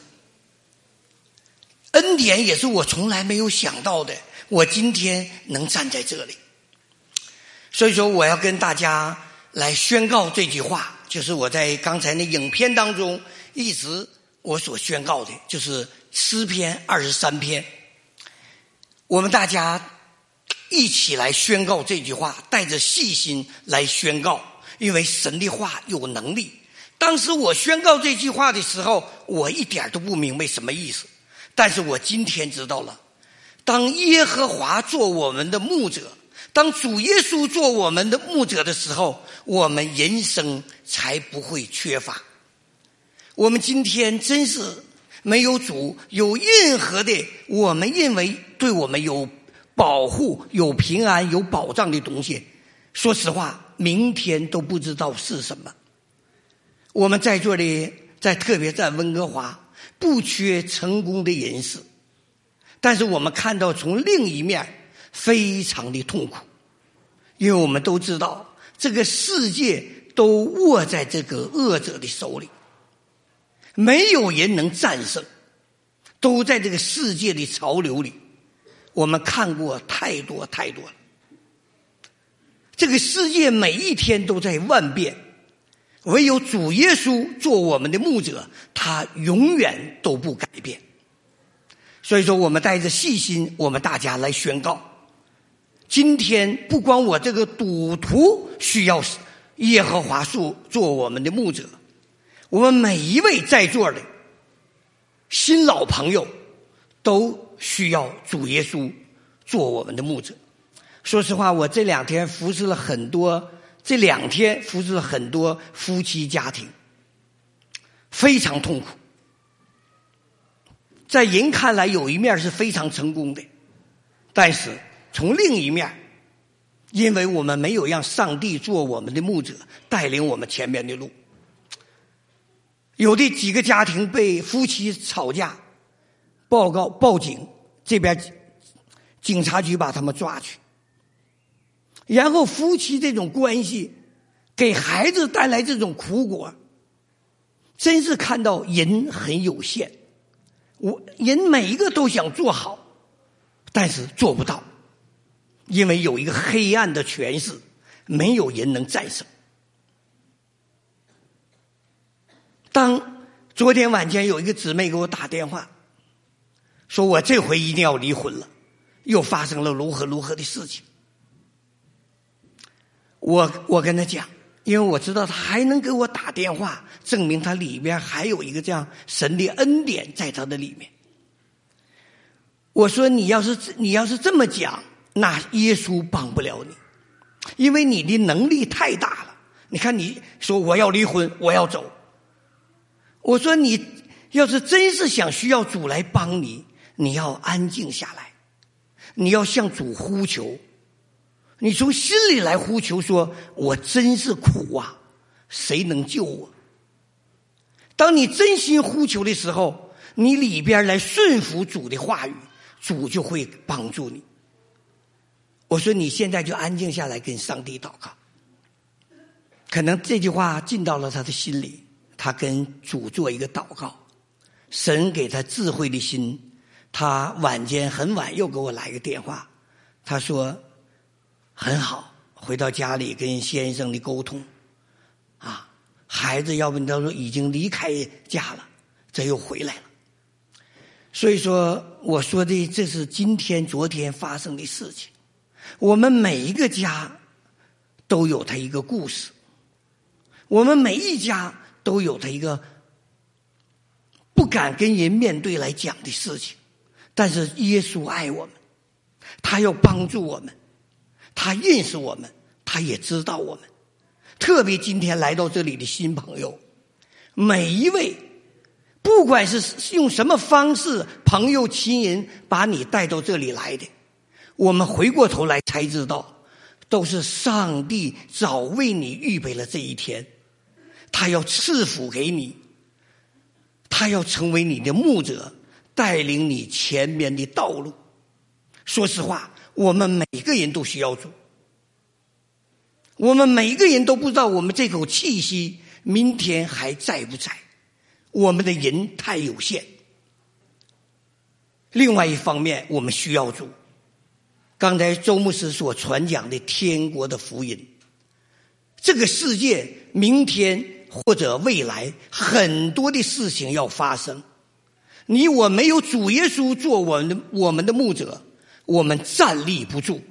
恩典也是我从来没有想到的，我今天能站在这里。所以说我要跟大家来宣告这句话，就是我在刚才那影片当中一直我所宣告的，就是诗篇23篇。我们大家一起来宣告这句话，带着细心来宣告，因为神的话有能力。当时我宣告这句话的时候，我一点都不明白什么意思，但是我今天知道了，当耶和华做我们的牧者， 当主耶稣做我们的牧者的时候，我们人生才不会缺乏。我们今天真是没有主，有任何的我们认为对我们有保护、有平安、有保障的东西，说实话，明天都不知道是什么。我们在座的，特别在温哥华，不缺成功的人士，但是我们看到从另一面非常的痛苦，因为我们都知道这个世界都握在这个恶者的手里，没有人能战胜，都在这个世界的潮流里。我们看过太多太多了，这个世界每一天都在万变，唯有主耶稣做我们的牧者，他永远都不改变。所以说我们带着细心，我们大家来宣告，今天不光我这个赌徒需要耶和华做我们的牧者，我们每一位在座的新老朋友都需要主耶稣做我们的牧者。说实话，我这2天服侍了很多夫妻家庭，非常痛苦。在人看来有一面是非常成功的，但是从另一面，因为我们没有让上帝做我们的牧者，带领我们前面的路。有的几个家庭被夫妻吵架，报警，这边警察局把他们抓去，然后夫妻这种关系给孩子带来这种苦果，真是看到人很有限。人每一个都想做好，但是做不到，因为有一个黑暗的权势，没有人能战胜。当昨天晚间有一个姊妹给我打电话，说我这回一定要离婚了，又发生了如何的事情。我跟他讲，因为我知道他还能给我打电话，证明他里边还有一个这样神的恩典在他的里面。我说你要是这么讲，那耶稣帮不了你，因为你的能力太大了。你看你说我要离婚，我要走，我说你要是真是需要主来帮你，你要安静下来，你要向主呼求，你从心里来呼求，说我真是苦啊，谁能救我？当你真心呼求的时候，你里边来顺服主的话语，主就会帮助你。我说你现在就安静下来跟上帝祷告。可能这句话进到了他的心里，他跟主做一个祷告，神给他智慧的心。他晚间很晚又给我来个电话，他说很好，回到家里跟先生的沟通啊，孩子要不他说已经离开家了，这又回来了。所以说我说的这是今天昨天发生的事情。我们每一个家都有他一个故事，我们每一家都有他一个不敢跟人面对来讲的事情。但是耶稣爱我们，他要帮助我们，他认识我们，他也知道我们。特别今天来到这里的新朋友，每一位不管是用什么方式，朋友亲人把你带到这里来的，我们回过头来才知道，都是上帝早为你预备了这一天，他要赐福给你，他要成为你的牧者，带领你前面的道路。说实话，我们每个人都需要主，我们每个人都不知道我们这口气息明天还在不在，我们的人太有限。另外一方面，我们需要主。刚才周牧师所传讲的天国的福音，这个世界明天或者未来很多的事情要发生，你我没有主耶稣做我们的牧者，我们站立不住。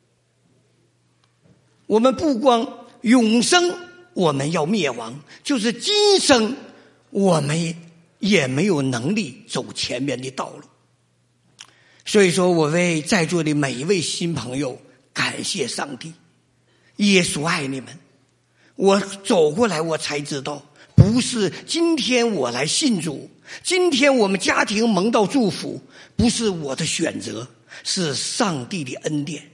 我们不光永生我们要灭亡，就是今生我们也没有能力走前面的道路。所以说我为在座的每一位新朋友感谢上帝，耶稣爱你们。我走过来，我才知道，不是今天我来信主，今天我们家庭蒙到祝福，不是我的选择，是上帝的恩典。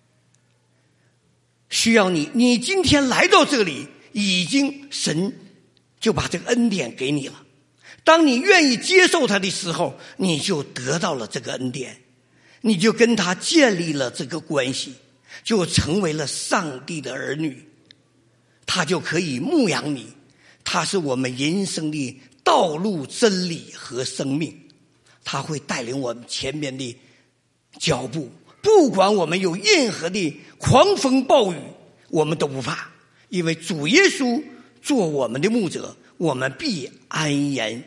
需要你今天来到这里，已经神就把这个恩典给你了。当你愿意接受他的时候，你就得到了这个恩典，你就跟他建立了这个关系，就成为了上帝的儿女。他就可以牧养你，他是我们人生的道路、真理和生命，他会带领我们前面的脚步，不管我们有任何的狂风暴雨，我们都不怕，因为主耶稣做我们的牧者，我们必安然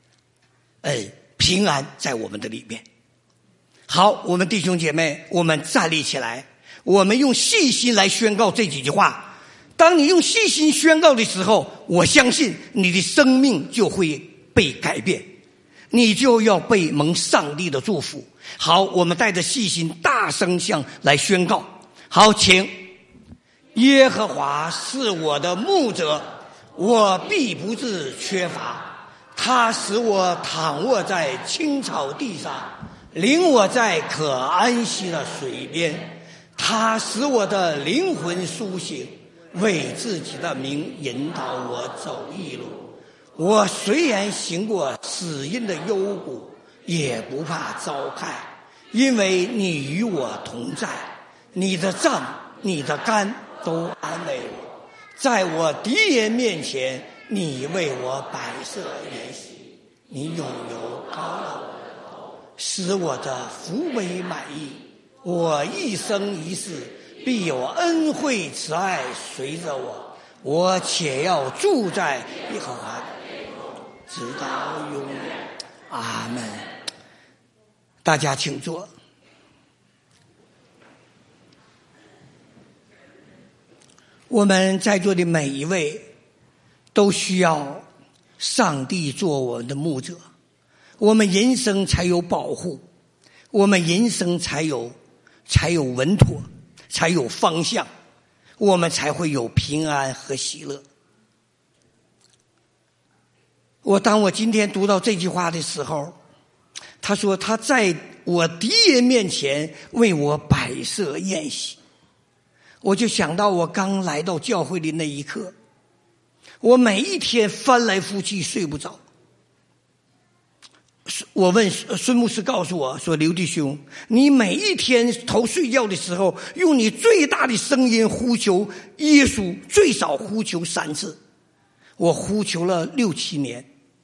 平安在我们的里面。好，我们弟兄姐妹，我们站立起来，我们用信心来宣告这几句话。当你用信心宣告的时候，我相信你的生命就会被改变，你就要被蒙上帝的祝福。好，我们带着信心大声向来宣告。好，请。耶和华是我的牧者，我必不致缺乏。他使我躺卧在青草地上，领我在可安息的水边。他使我的灵魂苏醒，为自己的名引导我走义路。我虽然行过死荫的幽谷，也不怕遭害，因为你与我同在，你的杖你的竿都安慰我。在我敌人面前，你为我摆设筵席，你永有高了我的头，使我的福美满意。我一生一世必有恩惠慈爱随着我，我且要住在耶和华的殿中，直到永远。阿们。大家请坐。我们在座的每一位都需要上帝做我们的牧者，我们人生才有保护，我们人生才有稳妥，才有方向，我们才会有平安和喜乐。当我今天读到这句话的时候，他说他在我敌人面前为我摆设宴席，我就想到我刚来到教会的那一刻，我每一天翻来覆去睡不着。我问孙牧师，告诉我说，刘弟兄，你每一天头睡觉的时候，用你最大的声音呼求耶稣，最少呼求3次。我呼求了6、7年，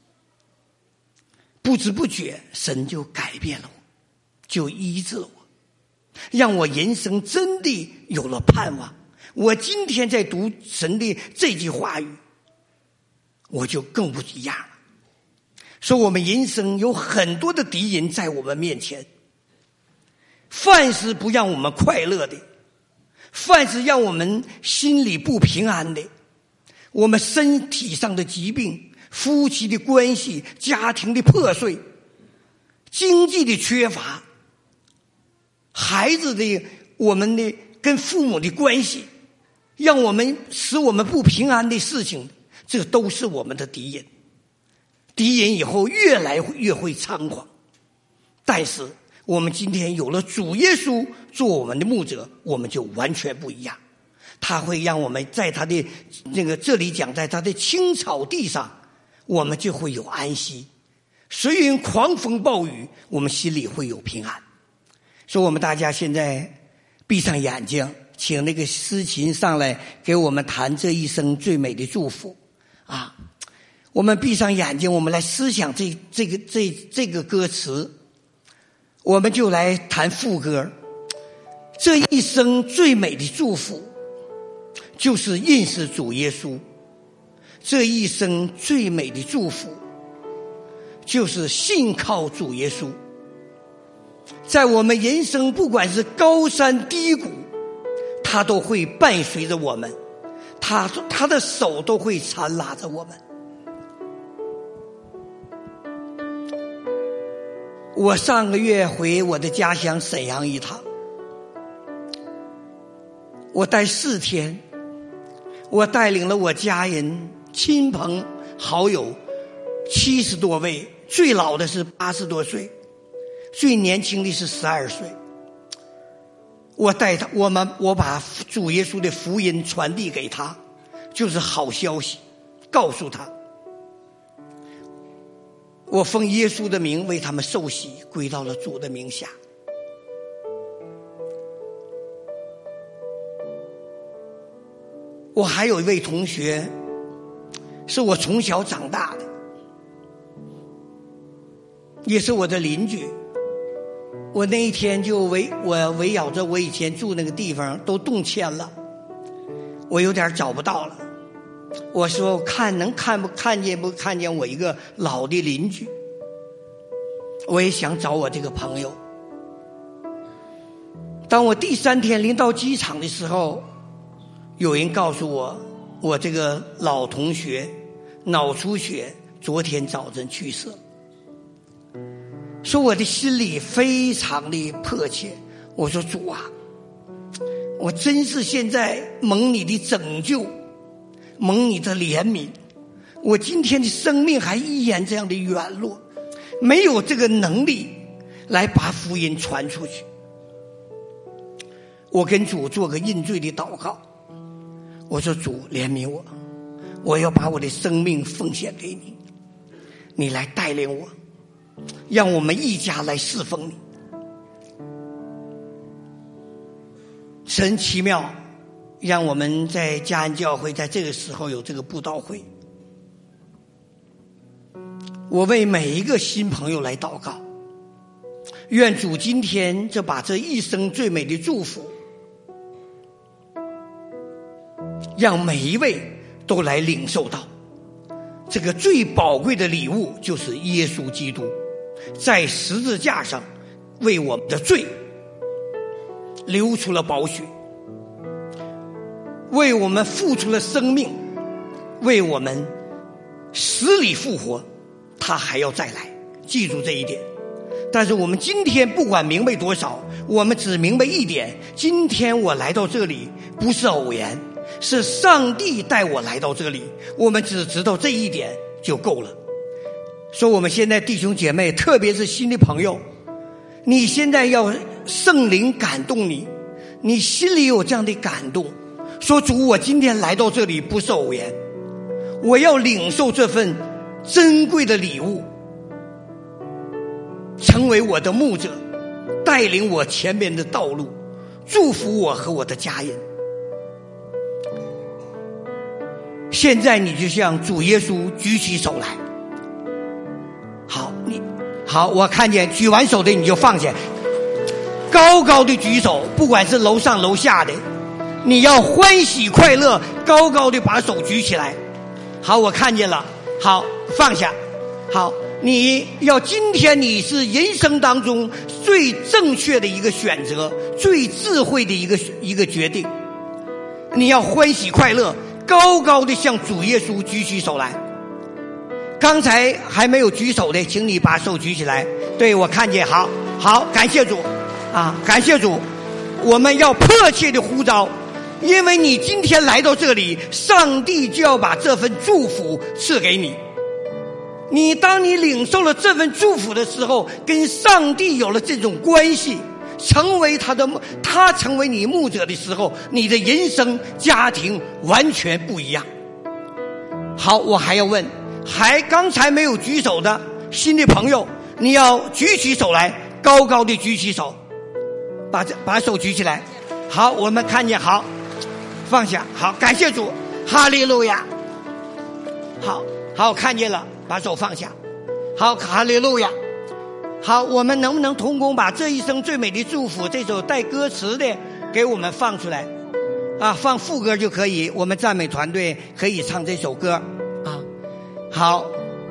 不知不觉神就改变了我，就医治了我，让我人生真的有了盼望。我今天在读神的这句话语，我就更不一样了。说我们人生有很多的敌人在我们面前，凡是不让我们快乐的，凡是让我们心里不平安的，我们身体上的疾病，夫妻的关系，家庭的破碎，经济的缺乏，孩子的我们的跟父母的关系，使我们不平安的事情，这都是我们的敌人。敌人以后越来越会猖狂，但是我们今天有了主耶稣做我们的牧者，我们就完全不一样。他会让我们在他的这里讲，在他的青草地上，我们就会有安息。虽然狂风暴雨，我们心里会有平安。所以我们大家现在闭上眼睛，请那个诗琴上来给我们弹这一生最美的祝福啊！我们闭上眼睛，我们来思想这个歌词，我们就来弹副歌。这一生最美的祝福就是认识主耶稣，这一生最美的祝福就是信靠主耶稣。在我们人生不管是高山低谷，他都会伴随着我们，他的手都会缠拉着我们。我上个月回我的家乡沈阳一趟， 我待4天，我带领了我家人、亲朋好友70多位，最老的是80多岁，最年轻的是12岁。我带他，我把主耶稣的福音传递给他，就是好消息，告诉他，我奉耶稣的名为他们受洗，归到了主的名下。我还有一位同学，是我从小长大的，也是我的邻居。我那一天就围绕着我以前住那个地方都动迁了，我有点找不到了。我说看见我一个老的邻居，我也想找我这个朋友。当我第3天临到机场的时候，有人告诉我，我这个老同学脑出血，昨天早晨去世。说我的心里非常的迫切，我说主啊，我真是现在蒙你的拯救，蒙你的怜悯，我今天的生命还依然这样的软弱，没有这个能力来把福音传出去。我跟主做个认罪的祷告，我说主怜悯我，我要把我的生命奉献给你，你来带领我，让我们一家来侍奉你。神奇妙，让我们在嘉安教会在这个时候有这个布道会。我为每一个新朋友来祷告，愿主今天就把这一生最美的祝福，让每一位都来领受到。这个最宝贵的礼物就是耶稣基督在十字架上为我们的罪流出了宝血，为我们付出了生命，为我们死里复活，他还要再来，记住这一点。但是我们今天不管明白多少，我们只明白一点，今天我来到这里不是偶然，是上帝带我来到这里，我们只知道这一点就够了。说我们现在弟兄姐妹，特别是新的朋友，你现在要圣灵感动你，你心里有这样的感动，说主，我今天来到这里不是偶然，我要领受这份珍贵的礼物，成为我的牧者，带领我前面的道路，祝福我和我的家人。现在你就向主耶稣举起手来。好，我看见举完手的你就放下，高高的举手，不管是楼上楼下的，你要欢喜快乐，高高的把手举起来。好，我看见了，好，放下。好，你要今天你是人生当中最正确的一个选择，最智慧的一个决定，你要欢喜快乐，高高的向主耶稣举起手来。刚才还没有举手的，请你把手举起来。对，我看见，好，感谢主啊，感谢主。我们要迫切的呼召，因为你今天来到这里，上帝就要把这份祝福赐给你。当你领受了这份祝福的时候，跟上帝有了这种关系，他成为你牧者的时候，你的人生家庭完全不一样。好，我还要问，刚才没有举手的新的朋友，你要举起手来，高高的举起手，把手举起来。好，我们看见，好，放下。好，感谢主，哈利路亚。好，看见了，把手放下。好，哈利路亚。好，我们能不能同工把这一生最美的祝福这首带歌词的给我们放出来啊？放副歌就可以，我们赞美团队可以唱这首歌啊。好，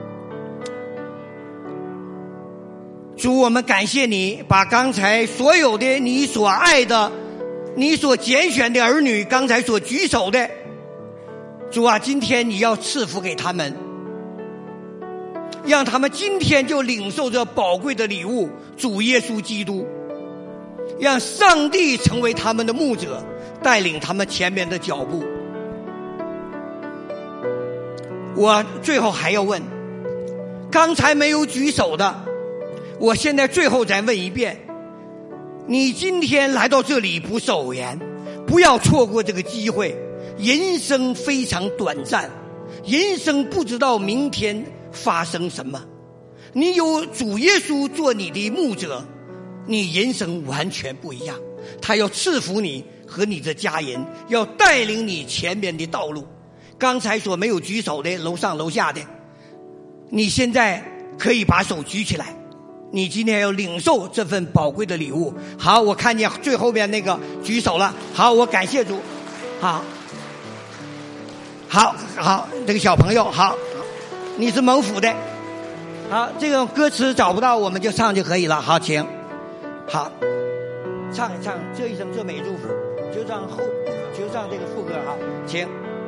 主，我们感谢你，把刚才所有的你所爱的、你所拣选的儿女，刚才所举手的，主啊，今天你要赐福给他们，让他们今天就领受着宝贵的礼物，主耶稣基督，让上帝成为他们的牧者， 带领他们前面的脚步。我最后还要问，刚才没有举手的，我现在最后再问一遍，你今天来到这里不是偶然，不要错过这个机会。人生非常短暂，人生不知道明天发生什么，你有主耶稣做你的牧者，你人生完全不一样。他要赐福你和你的家人，要带领你前面的道路。刚才说没有举手的，楼上楼下的，你现在可以把手举起来，你今天要领受这份宝贵的礼物。好，我看见最后边那个举手了，好，我感谢主。好，这个小朋友，好，你是蒙福的。好，这个歌词找不到我们就唱就可以了。好，请，好，唱一唱这一生最美祝福，就唱这个副歌。好，请。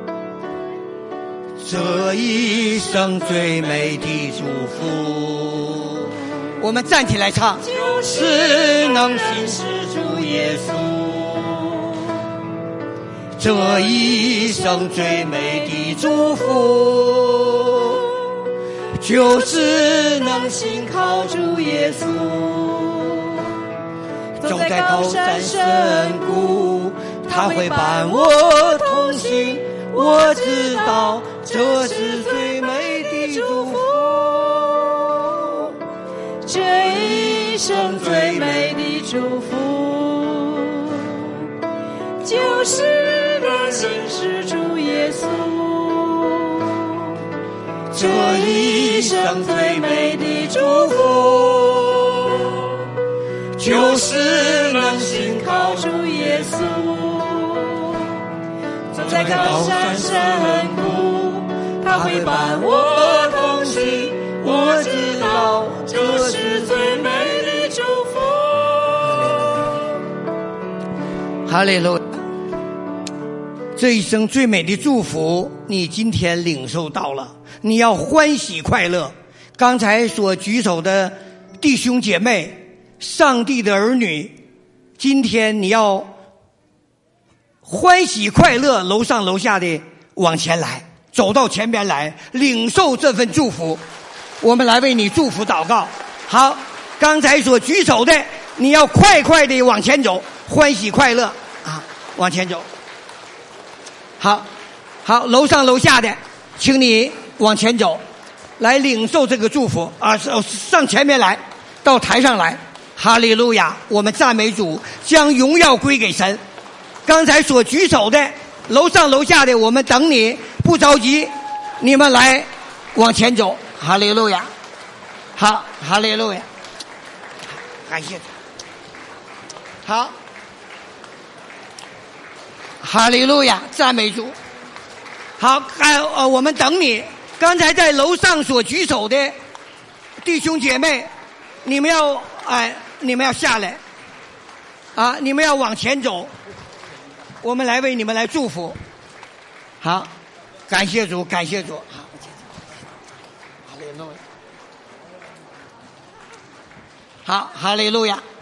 这一生最美的祝福，我们站起来唱，就是能信是主耶稣。这一生最美的祝福，就是能信靠主耶稣。走在高山深谷，他会伴我同行。我知道这是最美的祝福，这一生最美的祝福，就是能信是主耶稣。这一生最美的祝福，就是能信靠主耶稣。走在高山深谷，他会伴我同行。我知道这是最美的祝福。哈利路亚！这一生最美的祝福，你今天领受到了，你要欢喜快乐。刚才所举手的弟兄姐妹，上帝的儿女，今天你要欢喜快乐，楼上楼下的往前来，走到前边来，领受这份祝福。我们来为你祝福祷告。好，刚才所举手的，你要快快的往前走，欢喜快乐啊，往前走。好，楼上楼下的，请你往前走，来领受这个祝福啊！上前面来，到台上来。哈利路亚！我们赞美主，将荣耀归给神。刚才所举手的，楼上楼下的，我们等你，不着急，你们来往前走。哈利路亚！好，哈利路亚！感谢主。好，哈利路亚！赞美主。好，我们等你。刚才在楼上所举手的弟兄姐妹，你们要下来啊！你们要往前走。我们来为你们来祝福。好，感谢主，感谢主。好，哈利路亚。好，哈利路亚。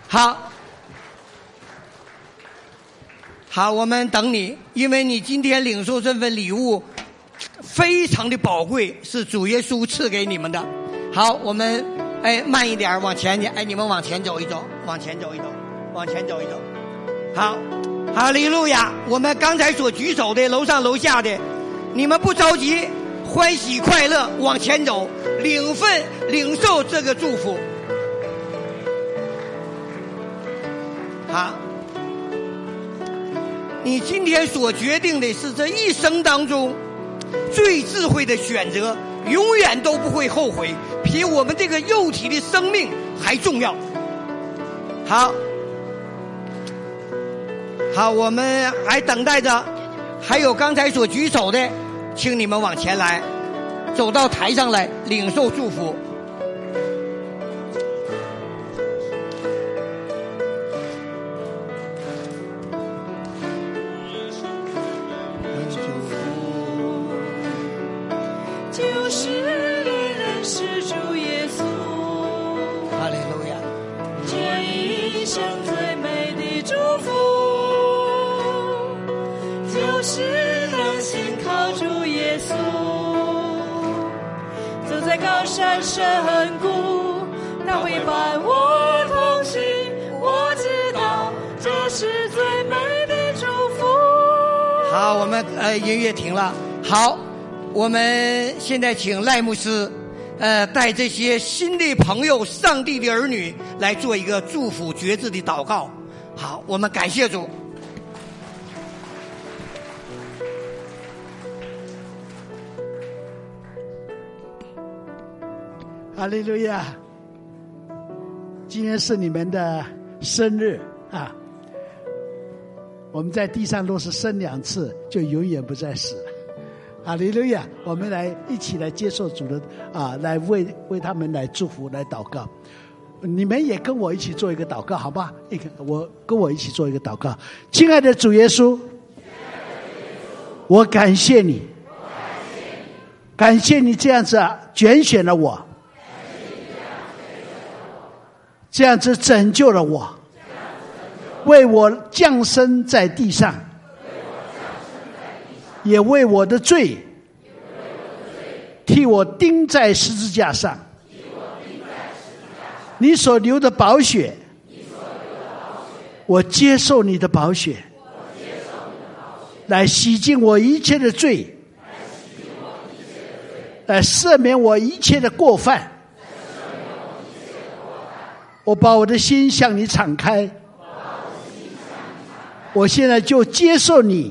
好，我们等你，因为你今天领受这份礼物非常的宝贵，是主耶稣赐给你们的。好，我们慢一点往前去，你们往前走一走，往前走一走，往前走一走。好。哈利路亚！我们刚才所举手的，楼上楼下的，你们不着急，欢喜快乐往前走，领受这个祝福。好，你今天所决定的是这一生当中最智慧的选择，永远都不会后悔，比我们这个肉体的生命还重要。好，我们还等待着，还有刚才所举手的，请你们往前来，走到台上来，领受祝福。 就是认识主耶稣。 哈利路亚！ 这一生最美的祝福， 山深谷，他会伴我同行。我知道这是最美的祝福。 好，我们音乐停了。好，我们现在请赖牧师带这些新的朋友、上帝的儿女来做一个祝福决志的祷告。好，我们感谢主。 哈利路亚！今天是你们的生日啊！我们在地上若是生2次，就永远不再死了。哈利路亚！我们一起来接受主的来为他们来祝福、来祷告。你们也跟我一起做一个祷告，好吧？跟我一起做一个祷告。亲爱的主耶稣，我感谢你，感谢你这样子拣选了我。这样子拯救了我，为我降生在地上，也为我的罪替我钉在十字架上。你所流的宝血，我接受你的宝血，来洗净我一切的罪，来赦免我一切的过犯。我把我的心向你敞开，我现在就接受你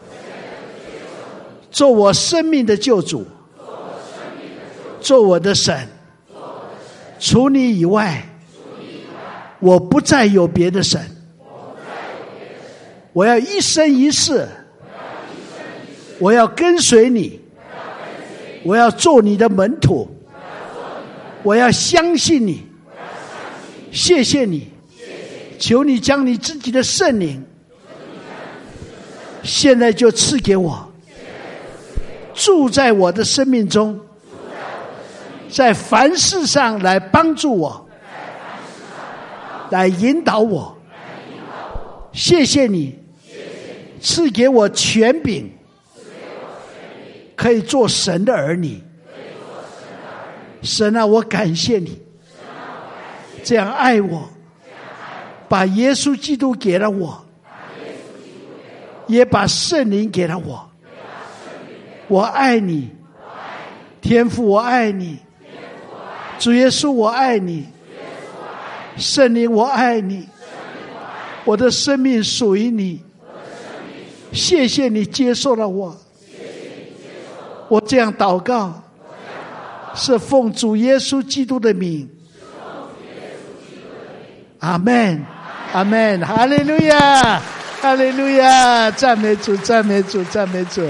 做我生命的救主，做我的神。除你以外，我不再有别的神。我要一生一世，我要跟随你，我要做你的门徒，我要相信你。谢谢你，求你将你自己的圣灵现在就赐给我，住在我的生命中，在凡事上来帮助我，来引导我。谢谢你赐给我权柄，可以做神的儿女。神啊，我感谢你这样爱我，把耶稣基督给了我，也把圣灵给了我。我爱你，天父我爱你，主耶稣我爱你，圣灵我爱你，我的生命属于你。谢谢你接受了我，我这样祷告是奉主耶稣基督的名。阿们，阿们，哈利路亚，哈利路亚，赞美主，赞美主，赞美主。